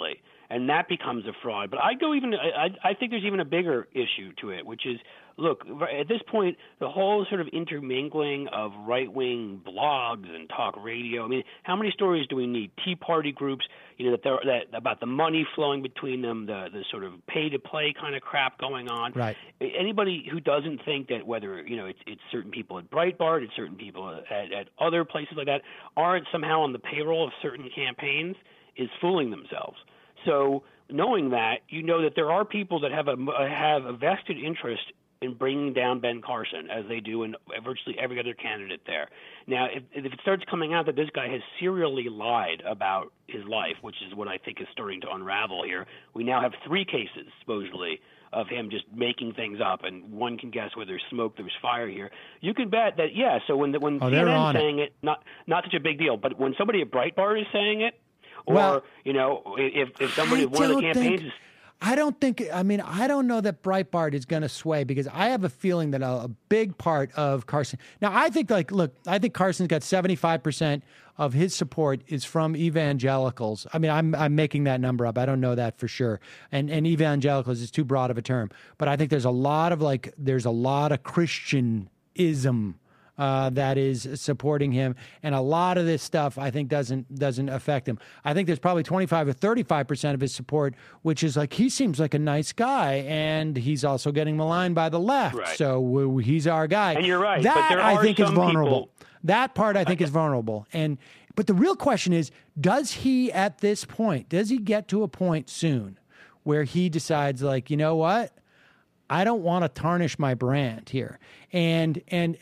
and that becomes a fraud. But I think there's even a bigger issue to it, which is, look, at this point, the whole sort of intermingling of right-wing blogs and talk radio. I mean, how many stories do we need? Tea Party groups, that about the money flowing between them, the sort of pay-to-play kind of crap going on. Right. Anybody who doesn't think that whether it's certain people at Breitbart, it's certain people at other places like that aren't somehow on the payroll of certain campaigns is fooling themselves. So knowing that, that there are people that have a vested interest in bringing down Ben Carson, as they do in virtually every other candidate there. Now, if it starts coming out that this guy has serially lied about his life, which is what I think is starting to unravel here, we now have 3 cases, supposedly, of him just making things up, and one can guess where there's smoke, there's fire here. You can bet that, so when CNN's saying it, not such a big deal, but when somebody at Breitbart is saying it, or, if somebody, one of the campaigns is... I don't know that Breitbart is going to sway, because I have a feeling that a big part of Carson. Now, I think I think Carson's got 75% of his support is from evangelicals. I mean, I'm making that number up. I don't know that for sure. And evangelicals is too broad of a term, but I think there's a lot of Christianism that is supporting him, and a lot of this stuff I think doesn't affect him. I think there's probably 25 or 35% of his support, which is like, he seems like a nice guy, and he's also getting maligned by the left, right. So he's our guy. And you're right. That but there I are think some is vulnerable. People... That part I think is vulnerable, but the real question is, does he at this point? Does he get to a point soon where he decides, like, you know what? I don't want to tarnish my brand here. And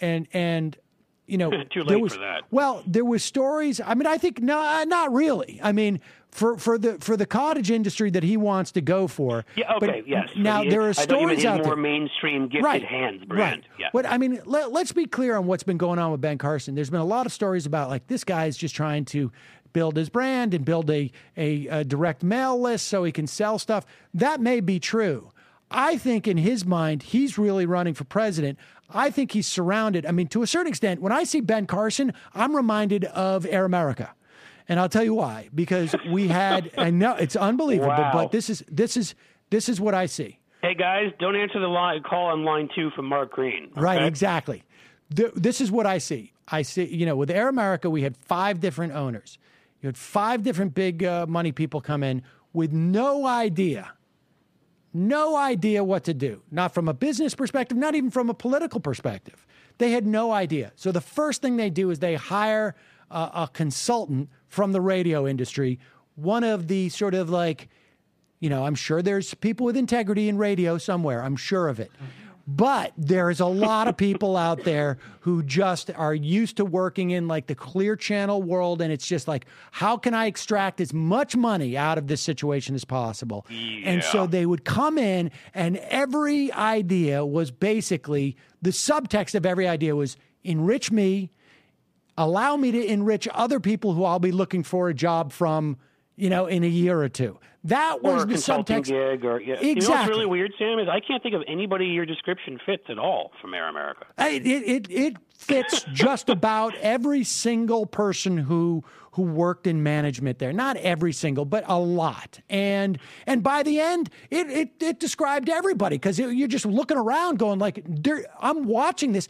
too late for that. Well, there was stories. I mean, I think not really. I mean, for the cottage industry that he wants to go for. Yeah. Okay. But yes. Now there are stories out there. More mainstream gifted hands brand. Right. Yeah. What I mean, let's be clear on what's been going on with Ben Carson. There's been a lot of stories about, like, this guy is just trying to build his brand and build a direct mail list so he can sell stuff. That may be true. I think in his mind, he's really running for president. I think he's surrounded. I mean, to a certain extent, when I see Ben Carson, I'm reminded of Air America. And I'll tell you why. Because we had, I know it's unbelievable, wow. But this is what I see. Hey guys, don't answer the call on line 2 from Mark Green. Okay? Right, exactly. This is what I see. I see, with Air America, we had 5 different owners. You had 5 different big money people come in with no idea what to do. Not from a business perspective, not even from a political perspective. They had no idea. So the first thing they do is they hire a consultant from the radio industry, one of the sort of like, I'm sure there's people with integrity in radio somewhere. I'm sure of it. But there's a lot of people out there who just are used to working in like the Clear Channel world. And it's just like, how can I extract as much money out of this situation as possible? Yeah. And so they would come in, and every idea was basically, the subtext of every idea was, enrich me, allow me to enrich other people who I'll be looking for a job from, in a year or two. That was the subtext. Gig or, Exactly. You know what's really weird, Sam, is I can't think of anybody your description fits at all from Air America. It fits just about every single person who worked in management there. Not every single, but a lot. And by the end, it described everybody, because you're just looking around going like, I'm watching this.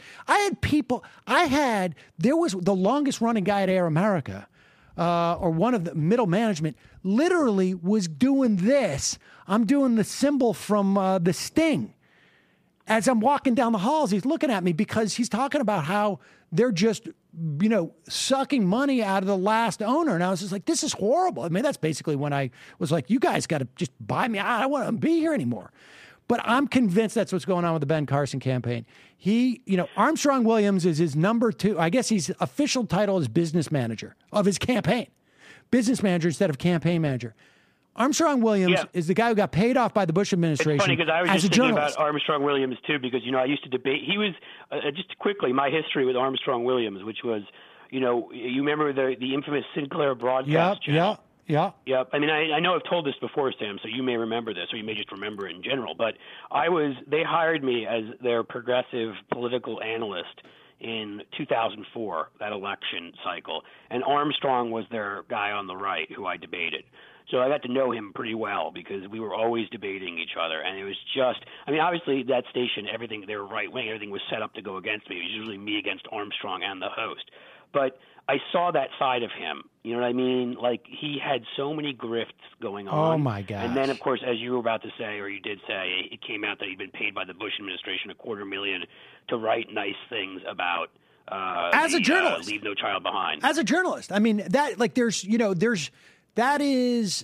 There was the longest running guy at Air America, or one of the middle management, literally was doing this. I'm doing the symbol from The Sting. As I'm walking down the halls, he's looking at me, because he's talking about how they're just, sucking money out of the last owner. And I was just like, this is horrible. I mean, that's basically when I was like, you guys got to just buy me. I don't want to be here anymore. But I'm convinced that's what's going on with the Ben Carson campaign. He, Armstrong Williams is his number 2. I guess his official title is business manager of his campaign. Business manager instead of campaign manager. Armstrong Williams is the guy who got paid off by the Bush administration. It's funny, because I was just thinking about Armstrong Williams too, because I used to debate. He was just quickly my history with Armstrong Williams, which was, you remember the infamous Sinclair broadcast channel. Yeah. Yep. I mean, I know I've told this before, Sam, so you may remember this, or you may just remember it in general. But they hired me as their progressive political analyst in 2004, that election cycle, and Armstrong was their guy on the right who I debated. So I got to know him pretty well because we were always debating each other. And it was just, I mean, obviously that station, everything, they were right-wing, everything was set up to go against me. It was usually me against Armstrong and the host. But I saw that side of him. You know what I mean? Like, he had so many grifts going on. Oh, my gosh. And then, of course, as you were about to say, or you did say, it came out that he'd been paid by the Bush administration $250,000 to write nice things about as a journalist. Leave No Child Behind. As a journalist. I mean, that, like, that is,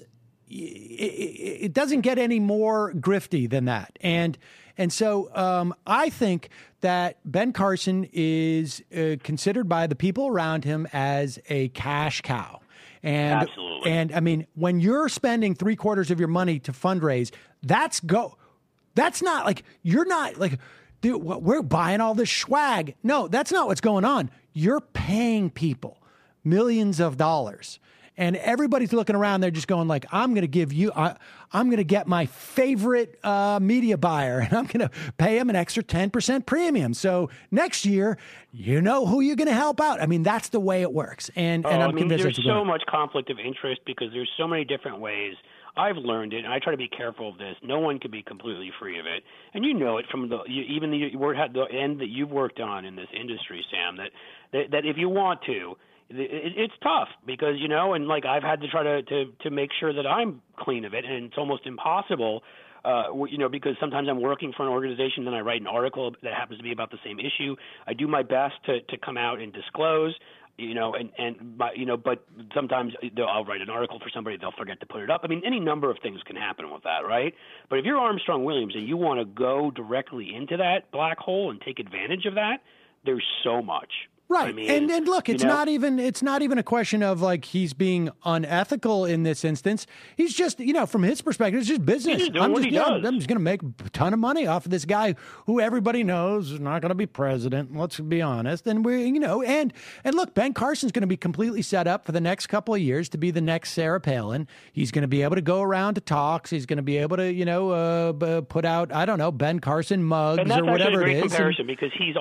it doesn't get any more grifty than that. And so I think that Ben Carson is considered by the people around him as a cash cow. And, absolutely. And I mean, when you're spending 3/4 of your money to fundraise, that's not like, you're not like, dude, we're buying all this swag. No, that's not what's going on. You're paying people millions of dollars. And everybody's looking around. They're just going like, I'm going to get my favorite media buyer, and I'm going to pay him an extra 10% premium. So next year, you know who you're going to help out. I mean, that's the way it works. And I'm convinced there's so much conflict of interest because there's so many different ways. I've learned it, and I try to be careful of this. No one can be completely free of it, and you know it from the end that you've worked on in this industry, Sam. That if you want to. It's tough because, you know, and like I've had to try to make sure that I'm clean of it, and it's almost impossible, you know, because sometimes I'm working for an organization, then I write an article that happens to be about the same issue. I do my best to come out and disclose, you know, but sometimes I'll write an article for somebody, they'll forget to put it up. I mean, any number of things can happen with that, right? But if you're Armstrong Williams and you want to go directly into that black hole and take advantage of that, there's so much. Right. I mean, and look, it's not even a question of like he's being unethical in this instance. He's just, you know, from his perspective, it's just business. I'm just going to make a ton of money off of this guy who everybody knows is not going to be president. Let's be honest. And we're, you know, and look, Ben Carson's going to be completely set up for the next couple of years to be the next Sarah Palin. He's going to be able to go around to talks. He's going to be able to, you know, put out, I don't know, Ben Carson mugs or whatever it is. And that's actually a great comparison because he's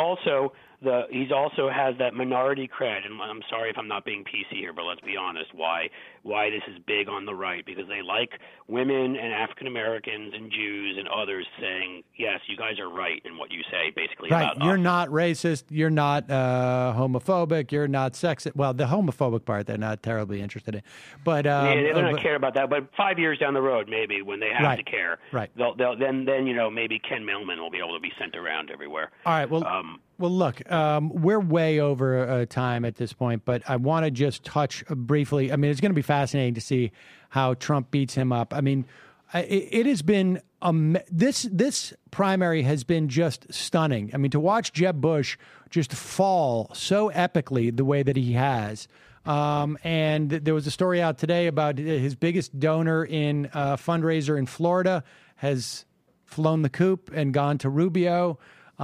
also has that minority cred, and I'm sorry if I'm not being PC here, but let's be honest, why this is big on the right, because they like women and African Americans and Jews and others saying, yes, you guys are right in what you say, basically. Right, about you're us. not racist, you're not homophobic, you're not sexist. Well, the homophobic part they're not terribly interested in. But they don't care about that, but 5 years down the road, maybe, when they have to care, they'll then you know, maybe Ken Millman will be able to be sent around everywhere. All right, well, look, we're way over time at this point, but I want to just touch briefly. I mean, it's going to be fascinating to see how Trump beats him up. I mean, it has been this primary has been just stunning. I mean, to watch Jeb Bush just fall so epically the way that he has. And there was a story out today about his biggest donor in a fundraiser in Florida has flown the coop and gone to Rubio.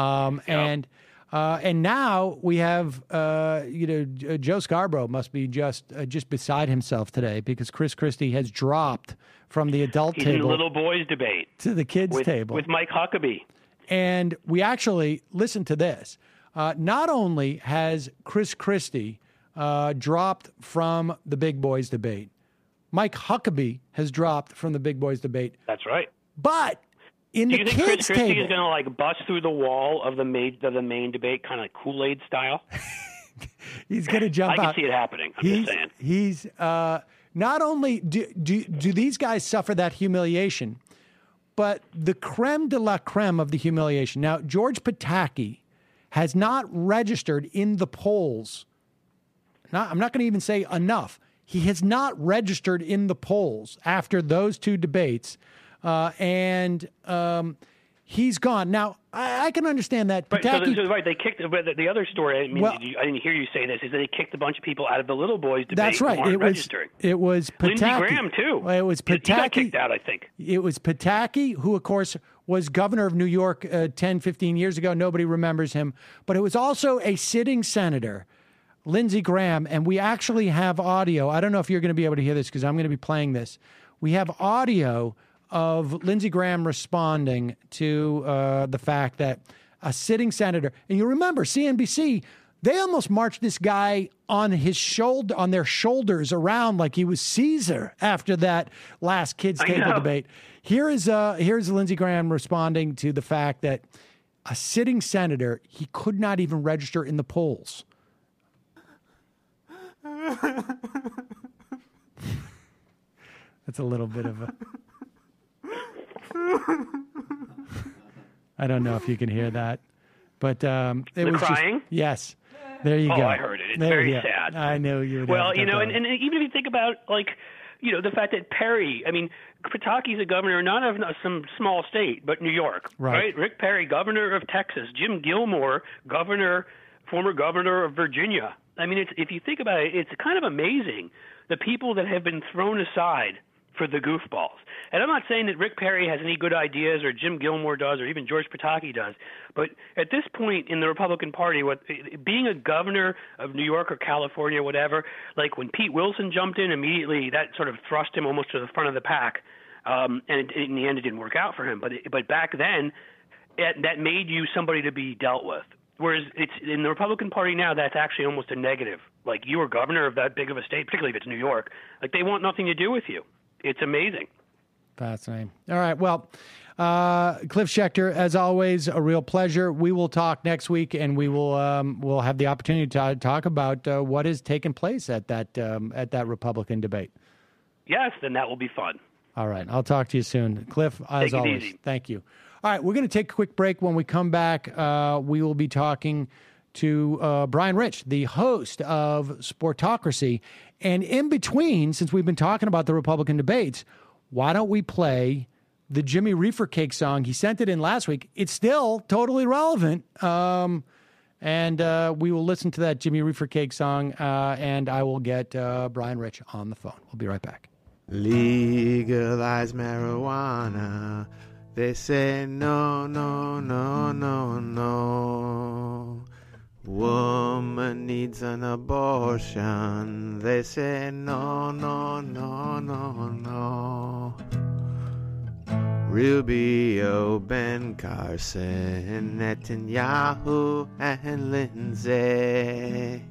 And now we have, Joe Scarborough must be just beside himself today because Chris Christie has dropped from the adult He's table in little boys debate to the kids table with Mike Huckabee. And we actually listen to this. Not only has Chris Christie dropped from the big boys debate, Mike Huckabee has dropped from the big boys debate. That's right. But Do you think Chris Christie table, is going to like bust through the wall of the main debate, kind of like Kool-Aid style? He's going to jump out. I can see it happening. I'm just saying. He's not only do these guys suffer that humiliation, but the creme de la creme of the humiliation. Now, George Pataki has not registered in the polls. I'm not going to even say enough. He has not registered in the polls after those two debates. And he's gone. Now, I can understand that. Pataki, right, they kicked the other story. I mean, I didn't hear you say this. Is that they kicked a bunch of people out of the little boys debate? That's right. Who weren't registering. It was Pataki. Lindsey Graham too. Well, it was Pataki. He got kicked out, I think. It was Pataki, who of course was governor of New York 10, 15 years ago. Nobody remembers him. But it was also a sitting senator, Lindsey Graham, and we actually have audio. I don't know if you're going to be able to hear this because I'm going to be playing this. We have audio of Lindsey Graham responding to the fact that a sitting senator. And you remember CNBC, they almost marched this guy on their shoulders around like he was Caesar after that last kids' table debate. Here's Lindsey Graham responding to the fact that a sitting senator, he could not even register in the polls. That's a little bit of a... I don't know if you can hear that, but it was crying? Yes. There you go. Oh, I heard it. It's very sad. I know you would. Well, and even if you think about, the fact that Perry, Pataki's a governor not of some small state, but New York, right? Rick Perry, governor of Texas. Jim Gilmore, former governor of Virginia. If you think about it, it's kind of amazing the people that have been thrown aside for the goofballs. And I'm not saying that Rick Perry has any good ideas or Jim Gilmore does or even George Pataki does, but at this point in the Republican Party, being a governor of New York or California, whatever, like when Pete Wilson jumped in immediately, that sort of thrust him almost to the front of the pack. And in the end, it didn't work out for him. But back then, that made you somebody to be dealt with. Whereas it's in the Republican Party now, that's actually almost a negative. Like, you are governor of that big of a state, particularly if it's New York. Like, they want nothing to do with you. It's amazing. Fascinating. All right. Well, Cliff Schecter, as always, a real pleasure. We will talk next week, and we will we'll have the opportunity to talk about what has taken place at that Republican debate. Yes, then that will be fun. All right. I'll talk to you soon. Cliff, as always, easy. Thank you. All right. We're going to take a quick break. When we come back, we will be talking to Brian Rich, the host of Sportocracy. And in between, since we've been talking about the Republican debates, why don't we play the Jimmy Reefer Cake song? He sent it in last week. It's still totally relevant. And we will listen to that Jimmy Reefer Cake song, and I will get Brian Rich on the phone. We'll be right back. Legalize marijuana. They say no, no, no, no, no. Woman needs an abortion. They say no, no, no, no, no. Rubio, Ben Carson, Netanyahu, and Lindsay.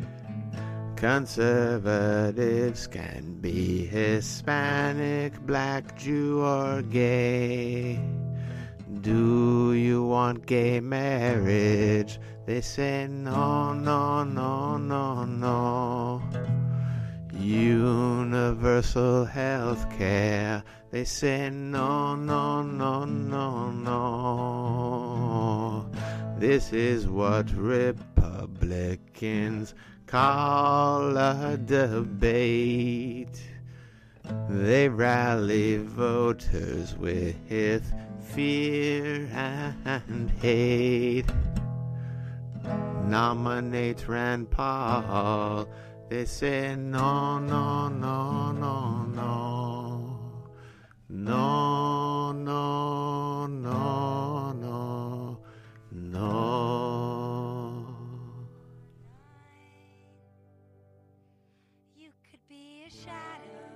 Conservatives can be Hispanic, black, Jew, or gay. Do you want gay marriage? They say no, no, no, no, no. Universal health care. They say no, no, no, no, no. This is what Republicans call a debate. They rally voters with fear and hate. Nominate Rand Paul. They say no, no, no, no, no. No, no, no, no, no. You could be a shadow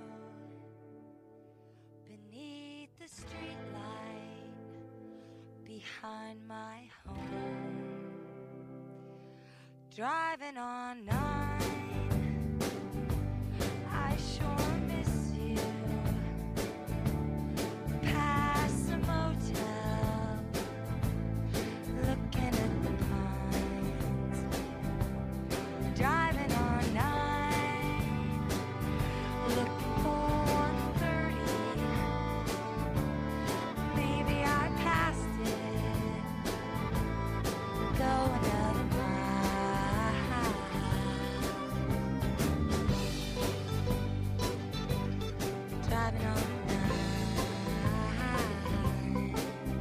beneath the streetlight behind my home. Driving on 9, I sure miss you. Past the motel, looking at the pines. Driving on 9, looking for 130. Maybe I passed it. Go another mile. Driving on 9.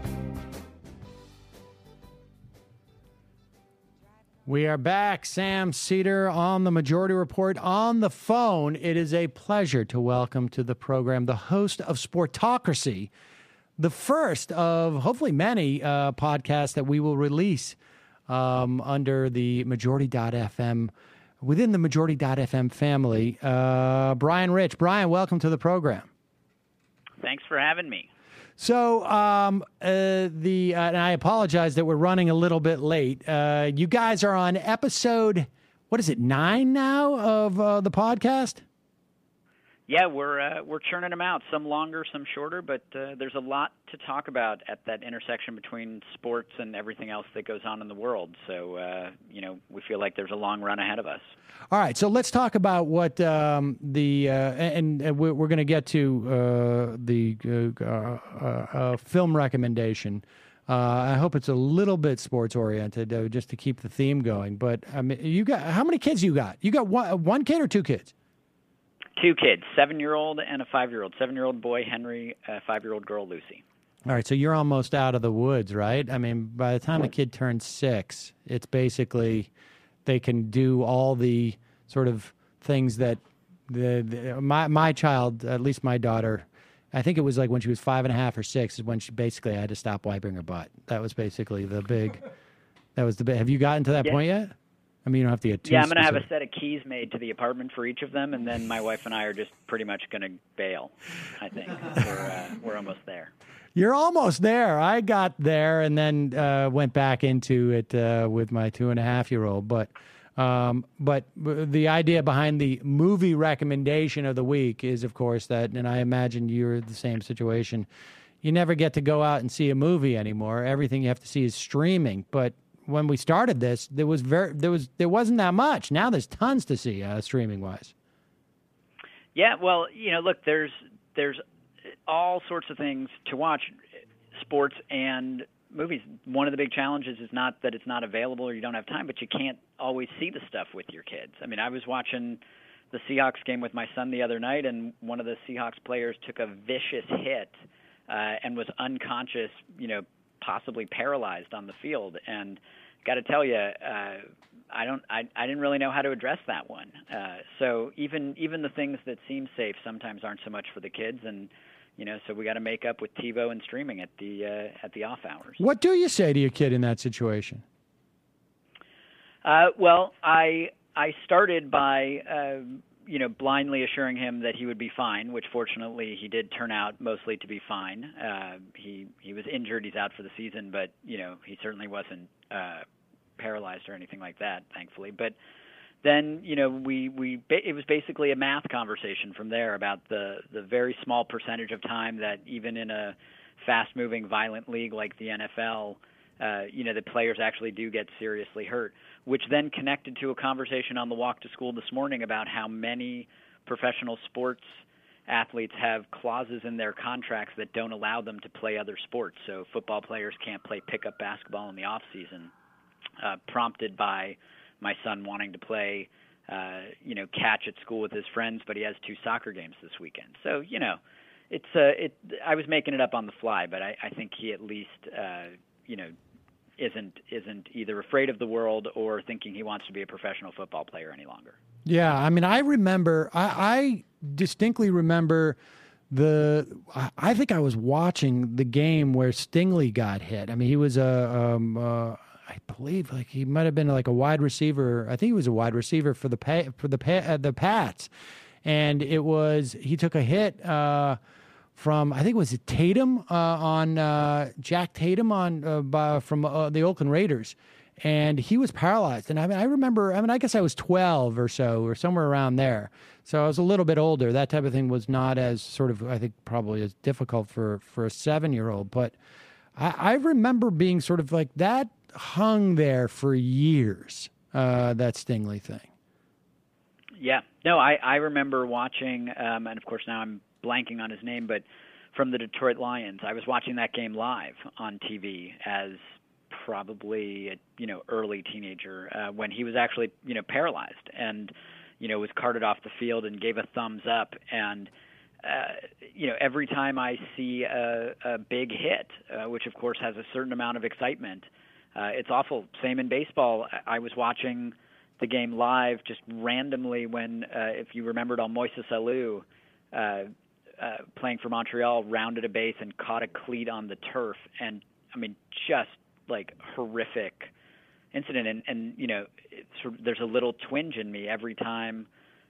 We are back. Sam Seder on the Majority Report on the phone. It is a pleasure to welcome to the program the host of Sportocracy, the first of hopefully many podcasts that we will release under the Majority.fm, within the Majority.fm family. Brian Rich. Brian, welcome to the program. Thanks for having me. So, and I apologize that we're running a little bit late. You guys are on episode, what is it, 9 now of the podcast? Yeah, we're churning them out, some longer, some shorter, but there's a lot to talk about at that intersection between sports and everything else that goes on in the world. So, we feel like there's a long run ahead of us. All right, so let's talk about what and we're going to get to the film recommendation. I hope it's a little bit sports oriented, just to keep the theme going. But I mean, you got how many kids you got? You got one kid or two kids? 2 kids, 7-year-old and a 5-year-old. 7-year-old boy Henry, 5-year-old girl Lucy. All right, so you're almost out of the woods, right? I mean, by the time a kid turns 6, it's basically they can do all the sort of things that my child, at least my daughter, I think it was like when she was 5.5 or 6 is when she basically had to stop wiping her butt. That was basically the big. Have you gotten to that point yet? I mean, you don't have to get too I'm going to have specific. a set of keys made to the apartment for each of them, and then my wife and I are just pretty much going to bail, I think. We're almost there. You're almost there. I got there and then went back into it with my 2.5-year-old. But the idea behind the movie recommendation of the week is, of course, that, and I imagine you're the same situation, you never get to go out and see a movie anymore. Everything you have to see is streaming. But when we started this, there wasn't that much. Now there's tons to see streaming wise. Yeah, well, look, there's all sorts of things to watch, sports and movies. One of the big challenges is not that it's not available or you don't have time, but you can't always see the stuff with your kids. I mean, I was watching the Seahawks game with my son the other night, and one of the Seahawks players took a vicious hit and was unconscious, possibly paralyzed on the field. And got to tell you, I didn't really know how to address that one. So even the things that seem safe sometimes aren't so much for the kids, and so we got to make up with TiVo and streaming at the off hours. What do you say to your kid in that situation? Well, I started by blindly assuring him that he would be fine, which fortunately he did turn out mostly to be fine. He was injured; he's out for the season, but he certainly wasn't paralyzed or anything like that, thankfully. But then it was basically a math conversation from there about the very small percentage of time that even in a fast-moving, violent league like the NFL, the players actually do get seriously hurt, which then connected to a conversation on the walk to school this morning about how many professional sports athletes have clauses in their contracts that don't allow them to play other sports. So football players can't play pickup basketball in the off season, prompted by my son wanting to play, catch at school with his friends, but he has 2 soccer games this weekend. So, I was making it up on the fly, but I think he at least, isn't either afraid of the world or thinking he wants to be a professional football player any longer. Yeah, I mean, I remember, I distinctly remember I think I was watching the game where Stingley got hit. I mean, he was I believe like he might have been like a wide receiver. I think he was a wide receiver for the Pats, and he took a hit from, I think it was Tatum on Jack Tatum from the Oakland Raiders, and he was paralyzed. And I remember, I guess I was 12 or so, or somewhere around there. So I was a little bit older. That type of thing was not as sort of, I think, probably as difficult for a 7-year-old. But I remember being sort of like that hung there for years, that Stingley thing. Yeah. No, I remember watching, and of course now I'm blanking on his name, but from the Detroit Lions, I was watching that game live on TV as probably a early teenager when he was actually paralyzed and was carted off the field and gave a thumbs up. And every time I see a big hit, which of course has a certain amount of excitement, it's awful. Same in baseball. I was watching the game live just randomly when, if you remembered, Moises Alou, playing for Montreal, rounded a base and caught a cleat on the turf. And, just like horrific incident. And there's a little twinge in me every time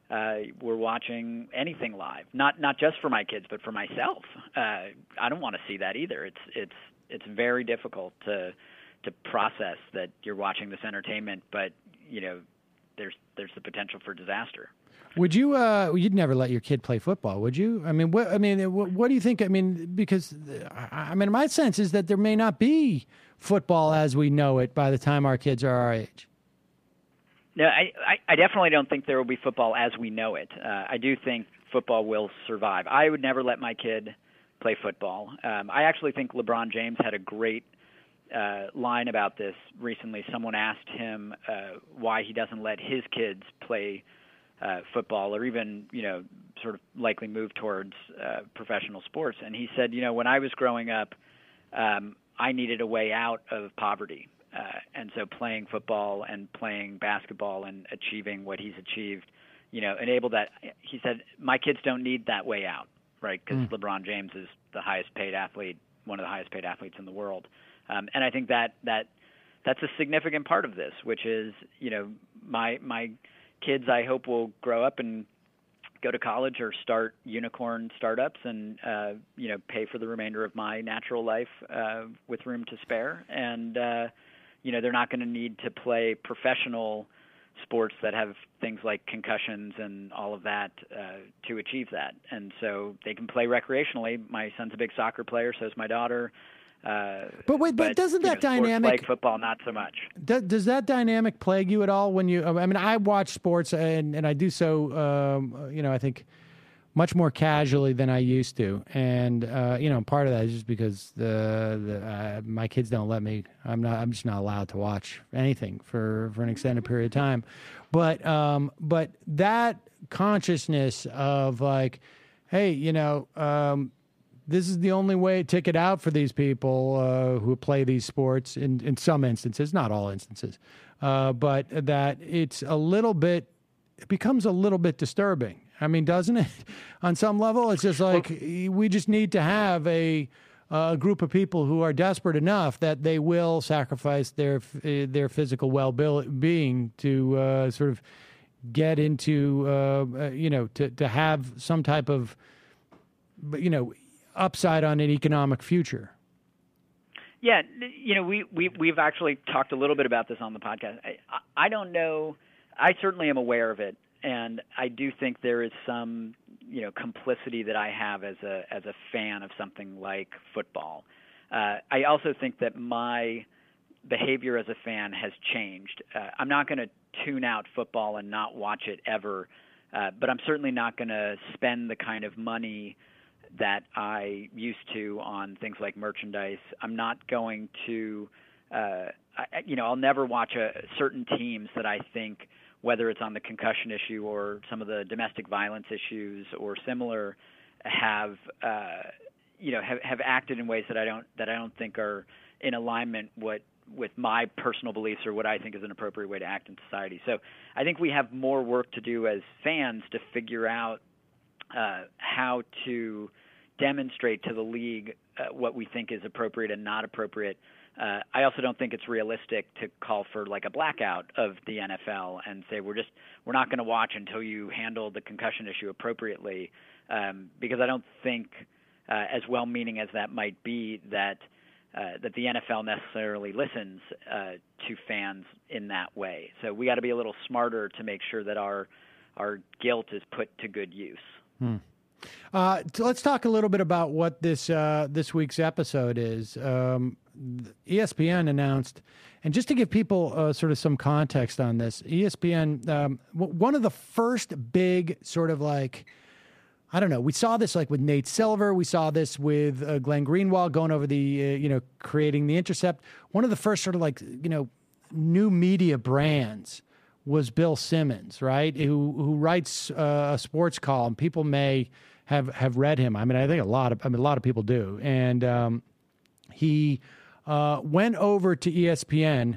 were watching anything live. Not just for my kids, but for myself. I don't want to see that either. It's very difficult to process that you're watching this entertainment, but there's the potential for disaster. Would you? You'd never let your kid play football, would you? I mean, what do you think? I mean, because my sense is that there may not be football as we know it by the time our kids are our age. No, I definitely don't think there will be football as we know it. I do think football will survive. I would never let my kid play football. I actually think LeBron James had a great line about this recently. Someone asked him why he doesn't let his kids play football or even, sort of likely move towards professional sports. And he said, when I was growing up, I needed a way out of poverty. And so playing football and playing basketball and achieving what he's achieved, enabled that. He said, my kids don't need that way out, right? Because LeBron James is the highest paid athlete, one of the highest paid athletes in the world. And I think that's a significant part of this, which is, my kids, I hope, will grow up and go to college or start unicorn startups and, pay for the remainder of my natural life with room to spare. And, they're not going to need to play professional sports that have things like concussions and all of that to achieve that. And so they can play recreationally. My son's a big soccer player, so is my daughter. But doesn't that dynamic, like football, not so much? Does that dynamic plague you at all when you? I mean, I watch sports and I do so. I think much more casually than I used to, and part of that is just because my kids don't let me. I'm just not allowed to watch anything for an extended period of time. But that consciousness of like, hey, this is the only way ticket out for these people who play these sports in some instances, not all instances, but that it becomes a little bit disturbing. I mean, doesn't it? On some level, it's just like we just need to have a group of people who are desperate enough that they will sacrifice their physical well-being to sort of get into, to have some type of, upside on an economic future. Yeah, we've actually talked a little bit about this on the podcast. I don't know. I certainly am aware of it, and I do think there is some, complicity that I have as a fan of something like football. I also think that my behavior as a fan has changed. I'm not going to tune out football and not watch it ever, but I'm certainly not going to spend the kind of money that I used to on things like merchandise. I'm not going to, I'll never watch certain teams that I think, whether it's on the concussion issue or some of the domestic violence issues or similar, have acted in ways that I don't think are in alignment with my personal beliefs or what I think is an appropriate way to act in society. So I think we have more work to do as fans to figure out how to demonstrate to the league what we think is appropriate and not appropriate. I also don't think it's realistic to call for like a blackout of the NFL and say we're not going to watch until you handle the concussion issue appropriately, because I don't think, as well-meaning as that might be, that the NFL necessarily listens to fans in that way. So we got to be a little smarter to make sure that our guilt is put to good use. Let's talk a little bit about what this week's episode is. ESPN announced, and just to give people sort of some context on this, ESPN, one of the first big sort of like, I don't know, we saw this like with Nate Silver, we saw this with Glenn Greenwald going over the, creating The Intercept. One of the first sort of like, new media brands was Bill Simmons, right? Who writes a sports column. People may have read him. I mean, I think a lot of people do. And he went over to ESPN,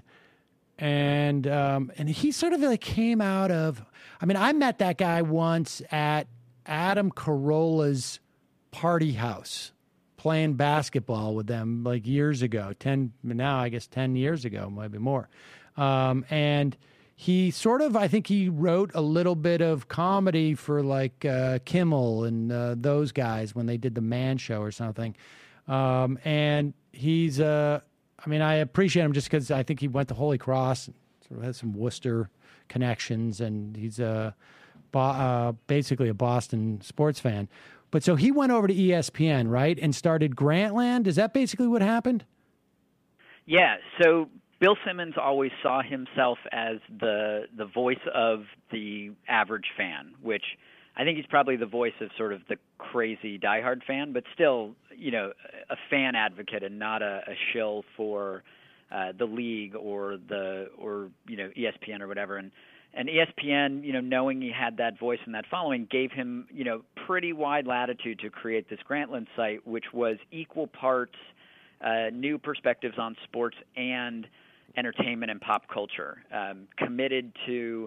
and he sort of like came out of. I mean, I met that guy once at Adam Carolla's party house, playing basketball with them like years ago. 10 years ago, maybe more, and he sort of, I think he wrote a little bit of comedy for like Kimmel and those guys when they did the Man Show or something. And he's, I appreciate him just because I think he went to Holy Cross, and sort of has some Worcester connections, and he's basically a Boston sports fan. But so he went over to ESPN, right, and started Grantland. Is that basically what happened? Yeah, so Bill Simmons always saw himself as the voice of the average fan, which I think he's probably the voice of sort of the crazy diehard fan, but still, a fan advocate and not a shill for the league or ESPN or whatever. And ESPN, knowing he had that voice and that following, gave him, pretty wide latitude to create this Grantland site, which was equal parts new perspectives on sports and entertainment and pop culture, committed to,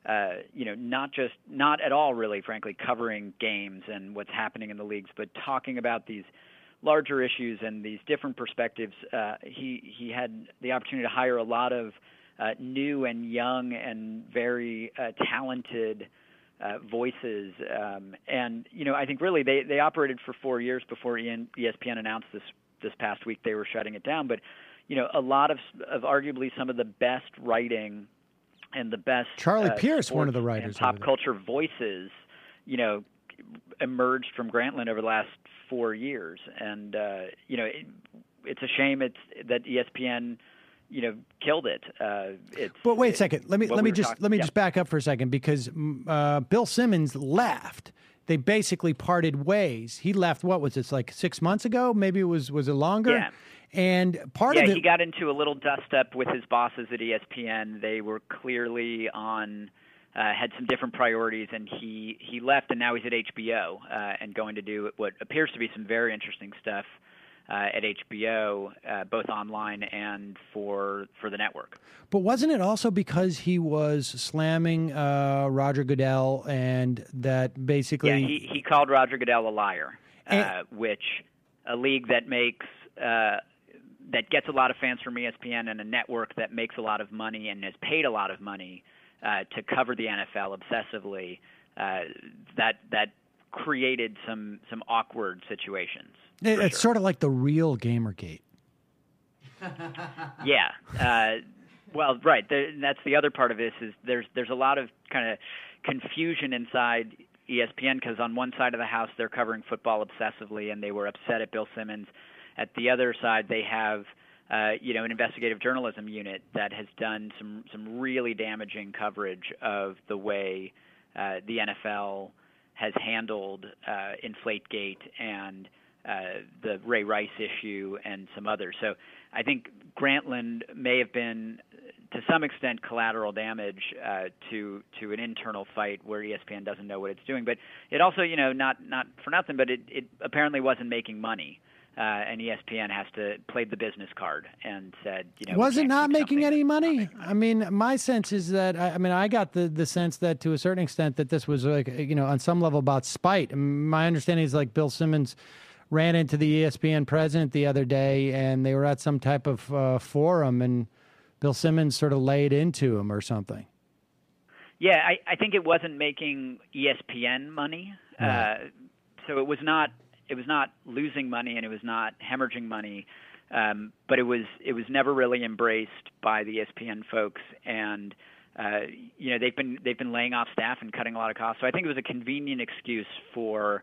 not at all really, frankly, covering games and what's happening in the leagues, but talking about these larger issues and these different perspectives. He had the opportunity to hire a lot of new and young and very talented voices. And I think really they operated for 4 years before ESPN announced this past week they were shutting it down. But, a lot of arguably some of the best writing and the best Charlie Pierce, one of the writers, and pop culture voices, emerged from Grantland over the last 4 years. And, it's a shame that ESPN killed it. But wait a second. Let me just back up for a second, because Bill Simmons left. They basically parted ways. He left. What was this, like 6 months ago? Maybe was it longer? Yeah. And part of it, he got into a little dust up with his bosses at ESPN. They were clearly had some different priorities, and he left, and now he's at HBO and going to do what appears to be some very interesting stuff at HBO, both online and for the network. But wasn't it also because he was slamming Roger Goodell, and that basically... Yeah, he called Roger Goodell a liar, which a league that makes... that gets a lot of fans from ESPN, and a network that makes a lot of money and has paid a lot of money to cover the NFL obsessively, that created some awkward situations. It's sort of like the real Gamergate. Yeah. Well, right. That's the other part of this is there's a lot of kind of confusion inside ESPN, because on one side of the house they're covering football obsessively, and they were upset at Bill Simmons. At the other side, they have an investigative journalism unit that has done some really damaging coverage of the way the NFL has handled Inflategate and the Ray Rice issue and some others. So I think Grantland may have been, to some extent, collateral damage to an internal fight where ESPN doesn't know what it's doing. But it also, not for nothing, but it apparently wasn't making money. And ESPN has to play the business card and said, was it not making any money? I mean, my sense is that I got the sense that to a certain extent that this was like on some level about spite. My understanding is like Bill Simmons ran into the ESPN president the other day, and they were at some type of forum, and Bill Simmons sort of laid into him or something. Yeah, I think it wasn't making ESPN money, so it was not losing money, and it was not hemorrhaging money, but it was never really embraced by the ESPN folks, and they've been laying off staff and cutting a lot of costs. So I think it was a convenient excuse for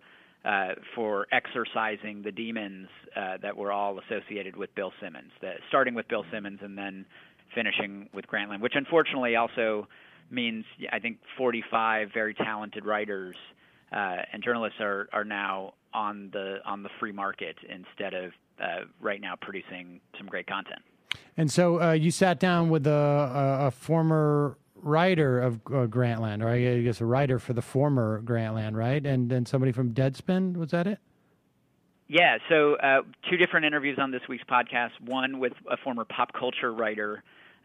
exercising the demons that were all associated with Bill Simmons, starting with Bill Simmons and then finishing with Grantland, which unfortunately also means I think 45 very talented writers and journalists are now on the free market instead of right now producing some great content. And so you sat down with a former writer of Grantland, or I guess a writer for the former Grantland, right? And then somebody from Deadspin, was that it? Yeah, so two different interviews on this week's podcast. One with a former pop culture writer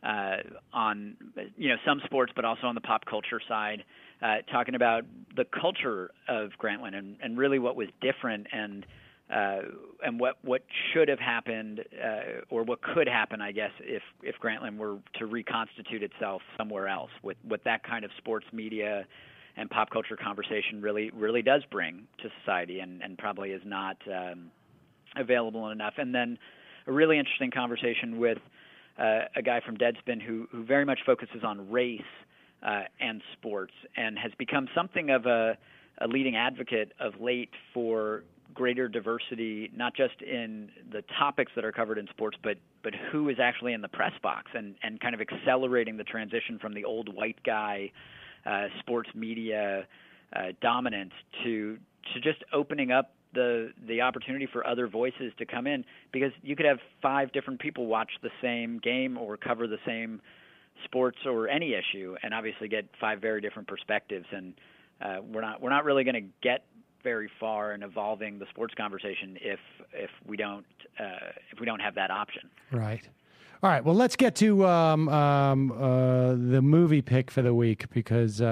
on some sports, but also on the pop culture side, talking about the culture of Grantland and really what was different and and what should have happened, or what could happen, I guess, if Grantland were to reconstitute itself somewhere else, with what that kind of sports media and pop culture conversation really does bring to society, and probably is not available enough. And then a really interesting conversation with a guy from Deadspin who very much focuses on race and sports, and has become something of a leading advocate of late for greater diversity, not just in the topics that are covered in sports, but who is actually in the press box, and kind of accelerating the transition from the old white guy sports media dominance to just opening up the opportunity for other voices to come in, because you could have 5 different people watch the same game or cover the same sports or any issue, and obviously get 5 very different perspectives. And we're not really going to get very far in evolving the sports conversation if we don't have that option. Right. All right. Well, let's get to the movie pick for the week, because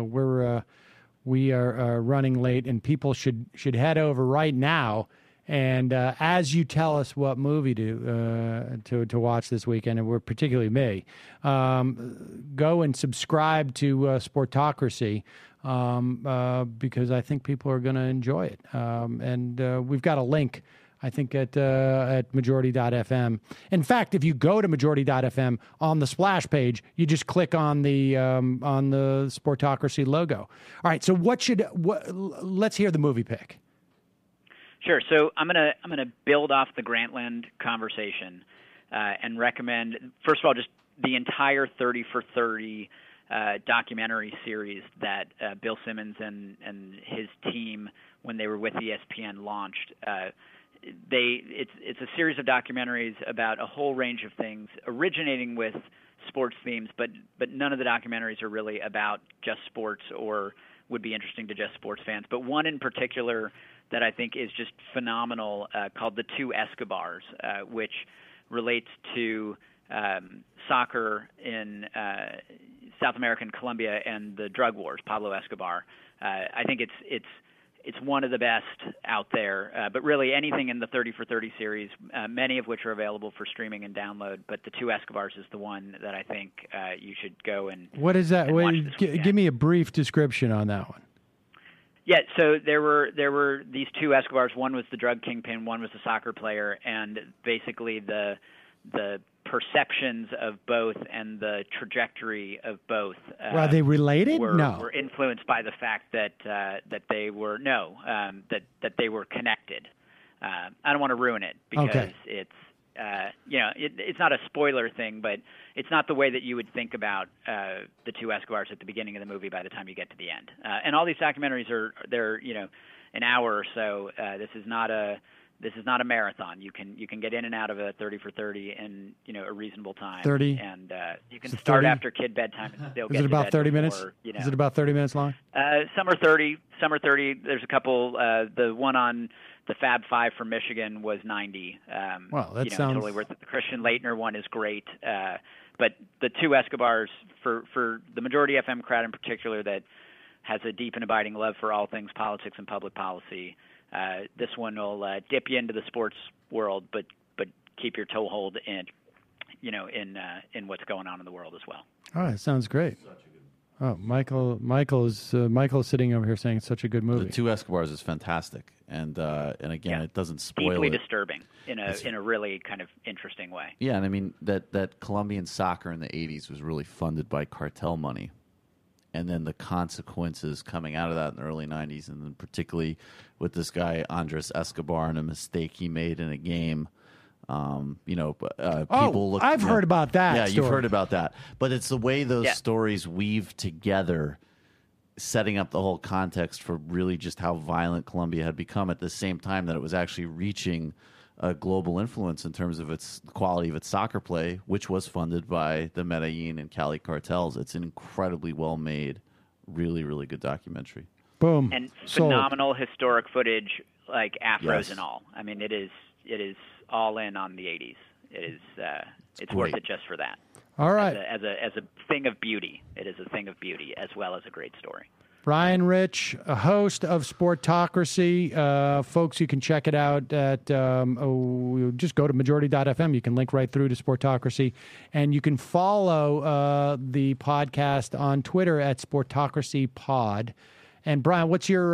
we are running late, and people should head over right now. And as you tell us what movie to watch this weekend, and we're particularly me, go and subscribe to Sportocracy, because I think people are going to enjoy it. And we've got a link, I think, at majority.fm. In fact, if you go to majority.fm on the splash page, you just click on the Sportocracy logo. All right. So let's hear the movie pick. Sure. So I'm gonna build off the Grantland conversation and recommend, first of all, just the entire 30 for 30 documentary series that Bill Simmons and his team, when they were with ESPN, launched. It's a series of documentaries about a whole range of things, originating with sports themes, but none of the documentaries are really about just sports or would be interesting to just sports fans. But one in particular that I think is just phenomenal, called The Two Escobars, which relates to soccer in South American Colombia and the drug wars, Pablo Escobar. I think it's one of the best out there, but really anything in the 30 for 30 series, many of which are available for streaming and download, but The Two Escobars is the one that I think you should go and What is that? Give me a brief description on that one. Yeah, so there were these two Escobars. One was the drug kingpin, one was the soccer player, and basically the perceptions of both and the trajectory of both. Are they related? Were influenced by the fact that they were that they were connected. I don't want to ruin it because it's it's not a spoiler thing, but it's not the way that you would think about the two Escobars at the beginning of the movie by the time you get to the end. And all these documentaries they're an hour or so. This is not a marathon. You can get in and out of a 30 for 30 in a reasonable time. 30, and you can start 30? After kid bedtime and still get. Is it about 30 minutes? Before, Is it about 30 minutes long? Some are 30. Some are 30. There's a couple. The one on the Fab Five from Michigan was 90. Well, that sounds totally worth it. The Christian Laettner one is great. But the two Escobars, for the Majority FM crowd in particular, that has a deep and abiding love for all things politics and public policy. This one will dip you into the sports world, but keep your toehold in what's going on in the world as well. All right, sounds great. Oh, Michael is sitting over here saying it's such a good movie. The Two Escobars is fantastic, and again, it doesn't spoil deeply it. Disturbing in a really kind of interesting way. Yeah, and I mean that Colombian soccer in the 80s was really funded by cartel money. And then the consequences coming out of that in the early 90s, and then particularly with this guy, Andres Escobar, and a mistake he made in a game. People look. I've heard about that. Yeah, story. You've heard about that. But it's the way those stories weave together, setting up the whole context for really just how violent Colombia had become at the same time that it was actually reaching a global influence in terms of its quality of its soccer play, which was funded by the Medellin and Cali cartels. It's an incredibly well-made, really, really good documentary. Boom. And phenomenal historic footage, like afros Yes. and all. I mean, it is all in on the 80s. It is it's great. worth it just for that. All right. As a thing of beauty, it is a thing of beauty as well as a great story. Brian Rich, a host of Sportocracy. Folks, you can check it out at, just go to majority.fm. You can link right through to Sportocracy. And you can follow the podcast on Twitter at Sportocracy Pod. And Brian, what's your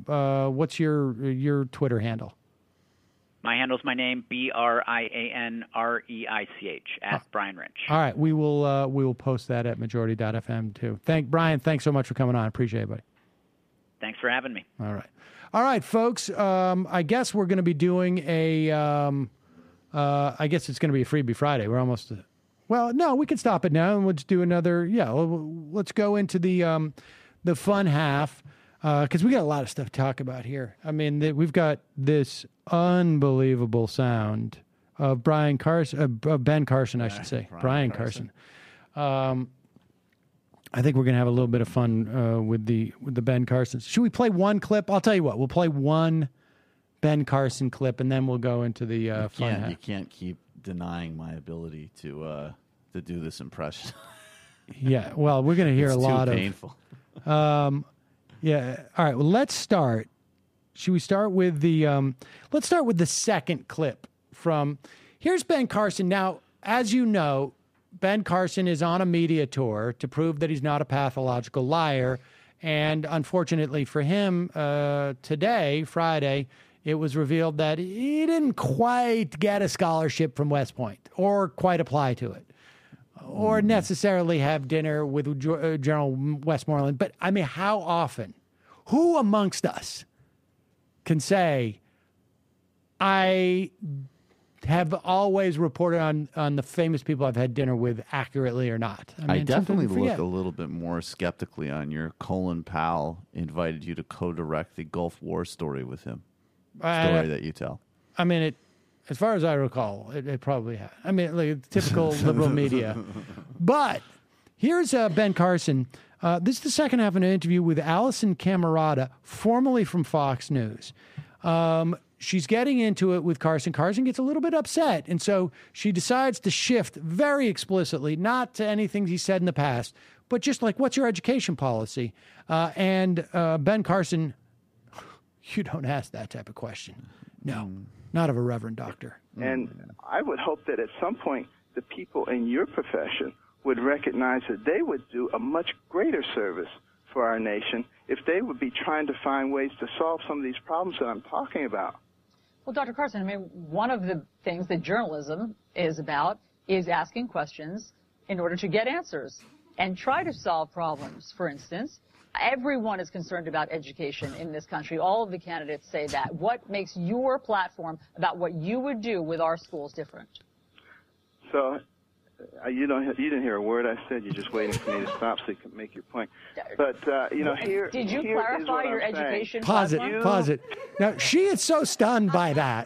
Twitter handle? My handle's my name, BrianReich, at Brian Rich. All right, we will post that at majority.fm too. Brian, thanks so much for coming on. Appreciate it, buddy. Thanks for having me. All right, folks. I guess we're going to be doing a. I guess it's going to be a Freebie Friday. We're almost. Well, no, we can stop it now and we'll just do another. Yeah, let's go into the fun half. Because we got a lot of stuff to talk about here. I mean, we've got this unbelievable sound of Ben Carson, I should say. Brian Carson. I think we're going to have a little bit of fun with the Ben Carson. Should we play one clip? I'll tell you what. We'll play one Ben Carson clip, and then we'll go into the fun half. You can't keep denying my ability to do this impression. Yeah, well, we're going to hear a lot too of... painful. Yeah. All right. Well, let's start. Should we start with the? Let's start with the second clip from. Here's Ben Carson. Now, as you know, Ben Carson is on a media tour to prove that he's not a pathological liar, and unfortunately for him, today, Friday, it was revealed that he didn't quite get a scholarship from West Point or quite apply to it, or necessarily have dinner with General Westmoreland. But, I mean, how often? Who amongst us can say, I have always reported on the famous people I've had dinner with accurately or not? I mean, definitely look a little bit more skeptically on your Colin Powell invited you to co-direct the Gulf War story with him. Story that you tell. I mean, as far as I recall, it probably had. I mean, like typical liberal media. But here's Ben Carson. This is the second half of an interview with Allison Camerata, formerly from Fox News. She's getting into it with Carson. Carson gets a little bit upset, and so she decides to shift very explicitly, not to anything he said in the past, but just like, what's your education policy? And Ben Carson, you don't ask that type of question. No. Not of a reverend doctor. And I would hope that at some point the people in your profession would recognize that they would do a much greater service for our nation if they would be trying to find ways to solve some of these problems that I'm talking about. Well, Dr. Carson, I mean, one of the things that journalism is about is asking questions in order to get answers and try to solve problems. For instance, everyone is concerned about education in this country. All of the candidates say that. What makes your platform about what you would do with our schools different? So you didn't hear a word I said. You're just waiting for me to stop so you can make your point. But here. Did you clarify your education? Pause it. Now she is so stunned by that.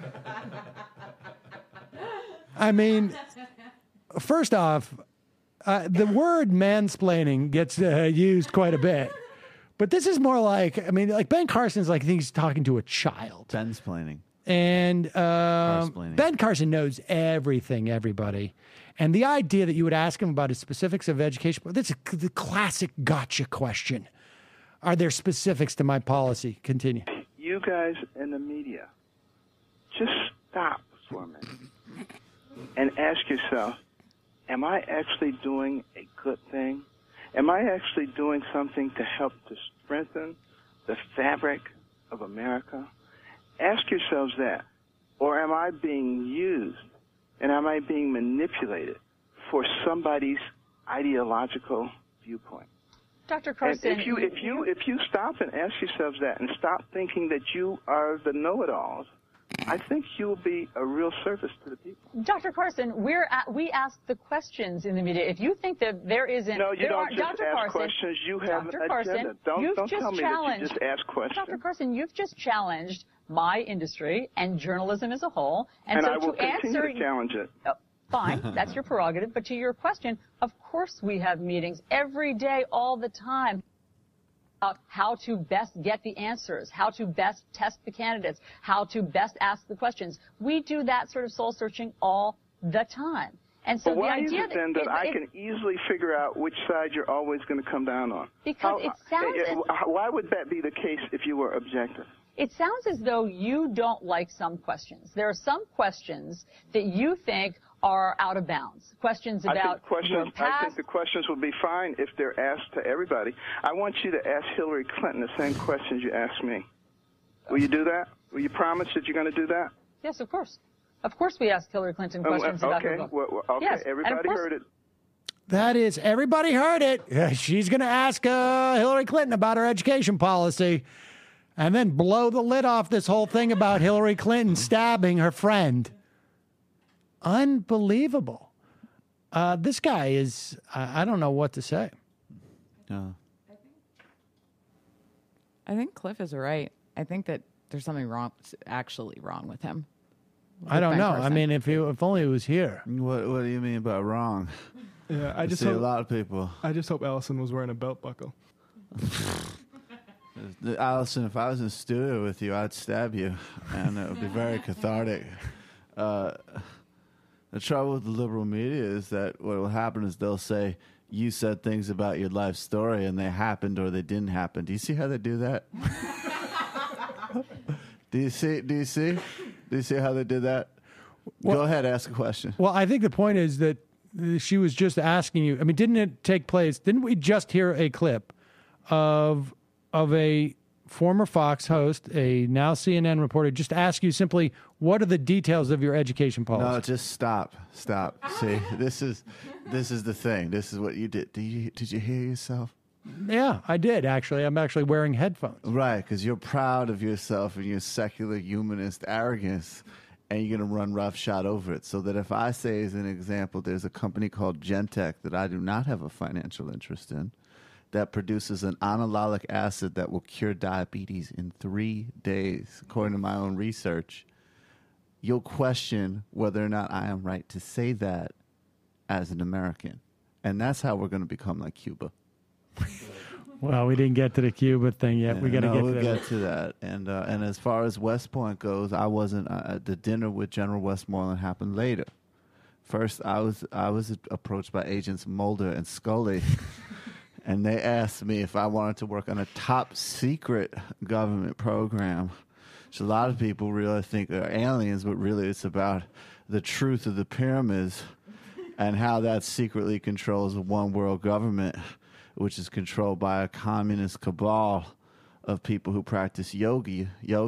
I mean, first off, the word mansplaining gets used quite a bit. But this is more like, I mean, like Ben Carson's like he's talking to a child. Bensplaining. And Ben Carson knows everything, everybody. And the idea that you would ask him about the specifics of education, that's the classic gotcha question. Are there specifics to my policy? Continue. You guys in the media, just stop for a minute and ask yourself, am I actually doing a good thing? Am I actually doing something to help to strengthen the fabric of America? Ask yourselves that. Or am I being used and am I being manipulated for somebody's ideological viewpoint? Dr. Carson, and if you stop and ask yourselves that and stop thinking that you are the know-it-alls, I think you will be a real service to the people. Dr. Carson, we ask the questions in the media. If you think that there isn't... No, you don't just ask questions. You have an agenda. Don't tell me that you just ask questions. Dr. Carson, you've just challenged my industry and journalism as a whole. And so I will continue to challenge it. Fine, that's your prerogative. But to your question, of course we have meetings every day, all the time, about how to best get the answers, how to best test the candidates, how to best ask the questions. We do that sort of soul-searching all the time. And so But why the is idea it then that I can easily figure out which side you're always going to come down on? Because it sounds why would that be the case if you were objective? It sounds as though you don't like some questions. There are some questions that you think are out of bounds. Questions about your past. I think the questions would be fine if they're asked to everybody. I want you to ask Hillary Clinton the same questions you asked me. Will you do that? Will you promise that you're going to do that? Yes, of course. Of course we ask Hillary Clinton questions about her book. Okay, yes. everybody heard it. That is, everybody heard it. She's going to ask Hillary Clinton about her education policy and then blow the lid off this whole thing about Hillary Clinton stabbing her friend. Unbelievable. This guy is, I don't know what to say. I think Cliff is right. I think that there's something actually wrong with him. I don't know. I mean, if only he was here. What do you mean by wrong? Yeah, I just see hope, a lot of people. I just hope Allison was wearing a belt buckle. Allison, if I was in the studio with you, I'd stab you, and it would be very cathartic. The trouble with the liberal media is that what will happen is they'll say, you said things about your life story, and they happened or they didn't happen. Do you see how they do that? Do you see how they did that? Well, go ahead, ask a question. Well, I think the point is that she was just asking you. I mean, didn't it take place? Didn't we just hear a clip of a former Fox host, a now CNN reporter, just ask you simply, what are the details of your education policy? No, just stop. See, this is the thing. This is what you did. Did you hear yourself? Yeah, I did, actually. I'm actually wearing headphones. Right, because you're proud of yourself and your secular humanist arrogance, and you're going to run roughshod over it. So that if I say, as an example, there's a company called Gentech that I do not have a financial interest in that produces an analolic acid that will cure diabetes in 3 days, according to my own research, you'll question whether or not I am right to say that as an American. And that's how we're going to become like Cuba. Well, we didn't get to the Cuba thing yet. We got to get to that. And as far as West Point goes, I wasn't. The dinner with General Westmoreland happened later. First, I was approached by agents Mulder and Scully, and they asked me if I wanted to work on a top secret government program, which a lot of people really think are aliens, but really it's about the truth of the pyramids and how that secretly controls a one world government, which is controlled by a communist cabal of people who practice yoga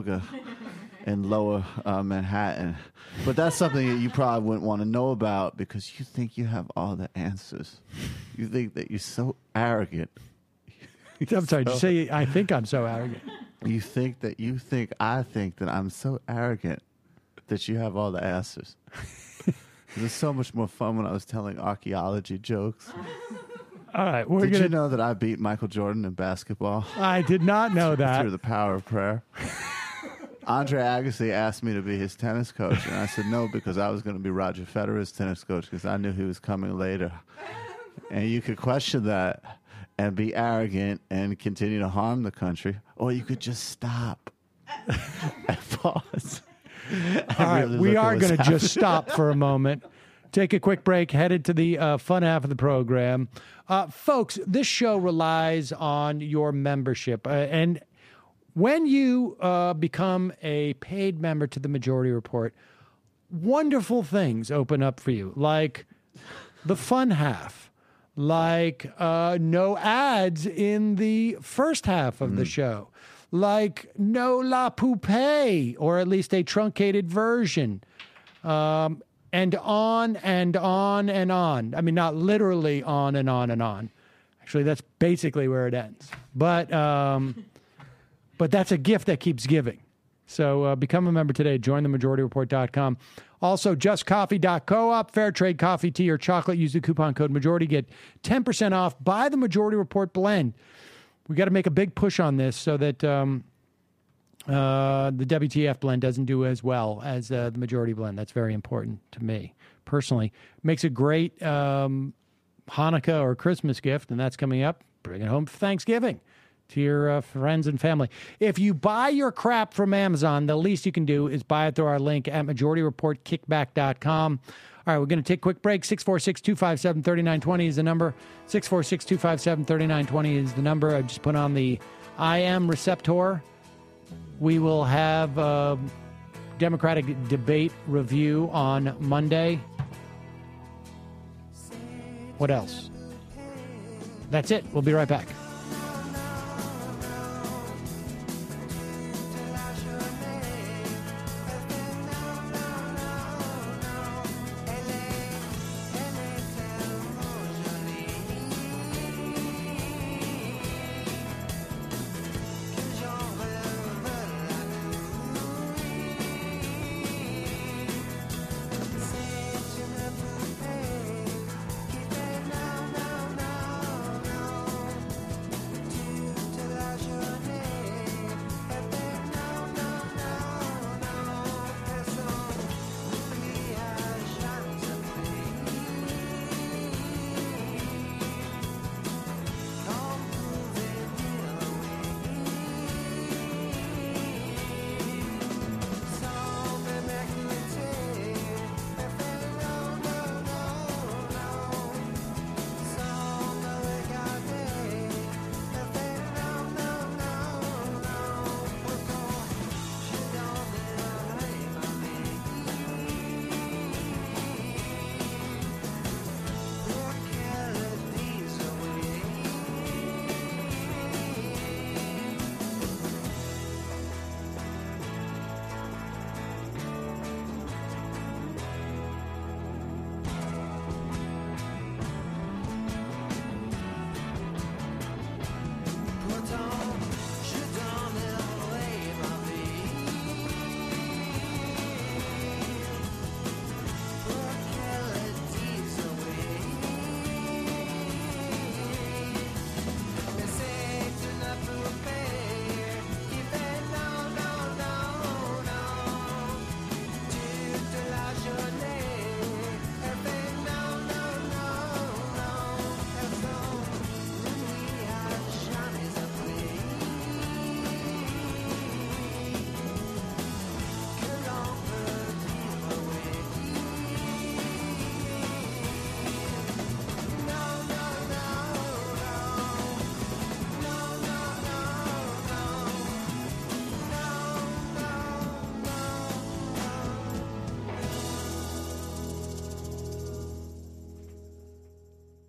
in lower Manhattan. But that's something that you probably wouldn't want to know about because you think you have all the answers. You think that you're so arrogant. I'm sorry, did you say I think I'm so arrogant? I think that I'm so arrogant that you have all the answers. It was so much more fun when I was telling archaeology jokes. All right, Did you know that I beat Michael Jordan in basketball? I did not know that. Through the power of prayer. Andre Agassi asked me to be his tennis coach, and I said no because I was going to be Roger Federer's tennis coach because I knew he was coming later. And you could question that and be arrogant and continue to harm the country, or you could just stop and pause. All right, we are going to just stop for a moment. Take a quick break, headed to the fun half of the program. Folks, this show relies on your membership. And when you become a paid member to the Majority Report, wonderful things open up for you, like the fun half, like no ads in the first half of the show, like no La Poupée, or at least a truncated version. And on and on and on. I mean, not literally on and on and on. Actually, that's basically where it ends. But that's a gift that keeps giving. So become a member today. Join themajorityreport.com. Also, justcoffee.coop. Fair trade coffee, tea, or chocolate. Use the coupon code MAJORITY. Get 10% off. Buy the Majority Report blend. We got to make a big push on this so that the WTF blend doesn't do as well as the Majority blend. That's very important to me personally. Makes a great Hanukkah or Christmas gift, and that's coming up. Bring it home for Thanksgiving. to your friends and family. If you buy your crap from Amazon, the least you can do is buy it through our link at MajorityReportKickback.com. All right, we're going to take a quick break. 646-257-3920 is the number. 646-257-3920 is the number. I just put on the I Am receptor. We will have a Democratic debate review on Monday. What else? That's it. We'll be right back.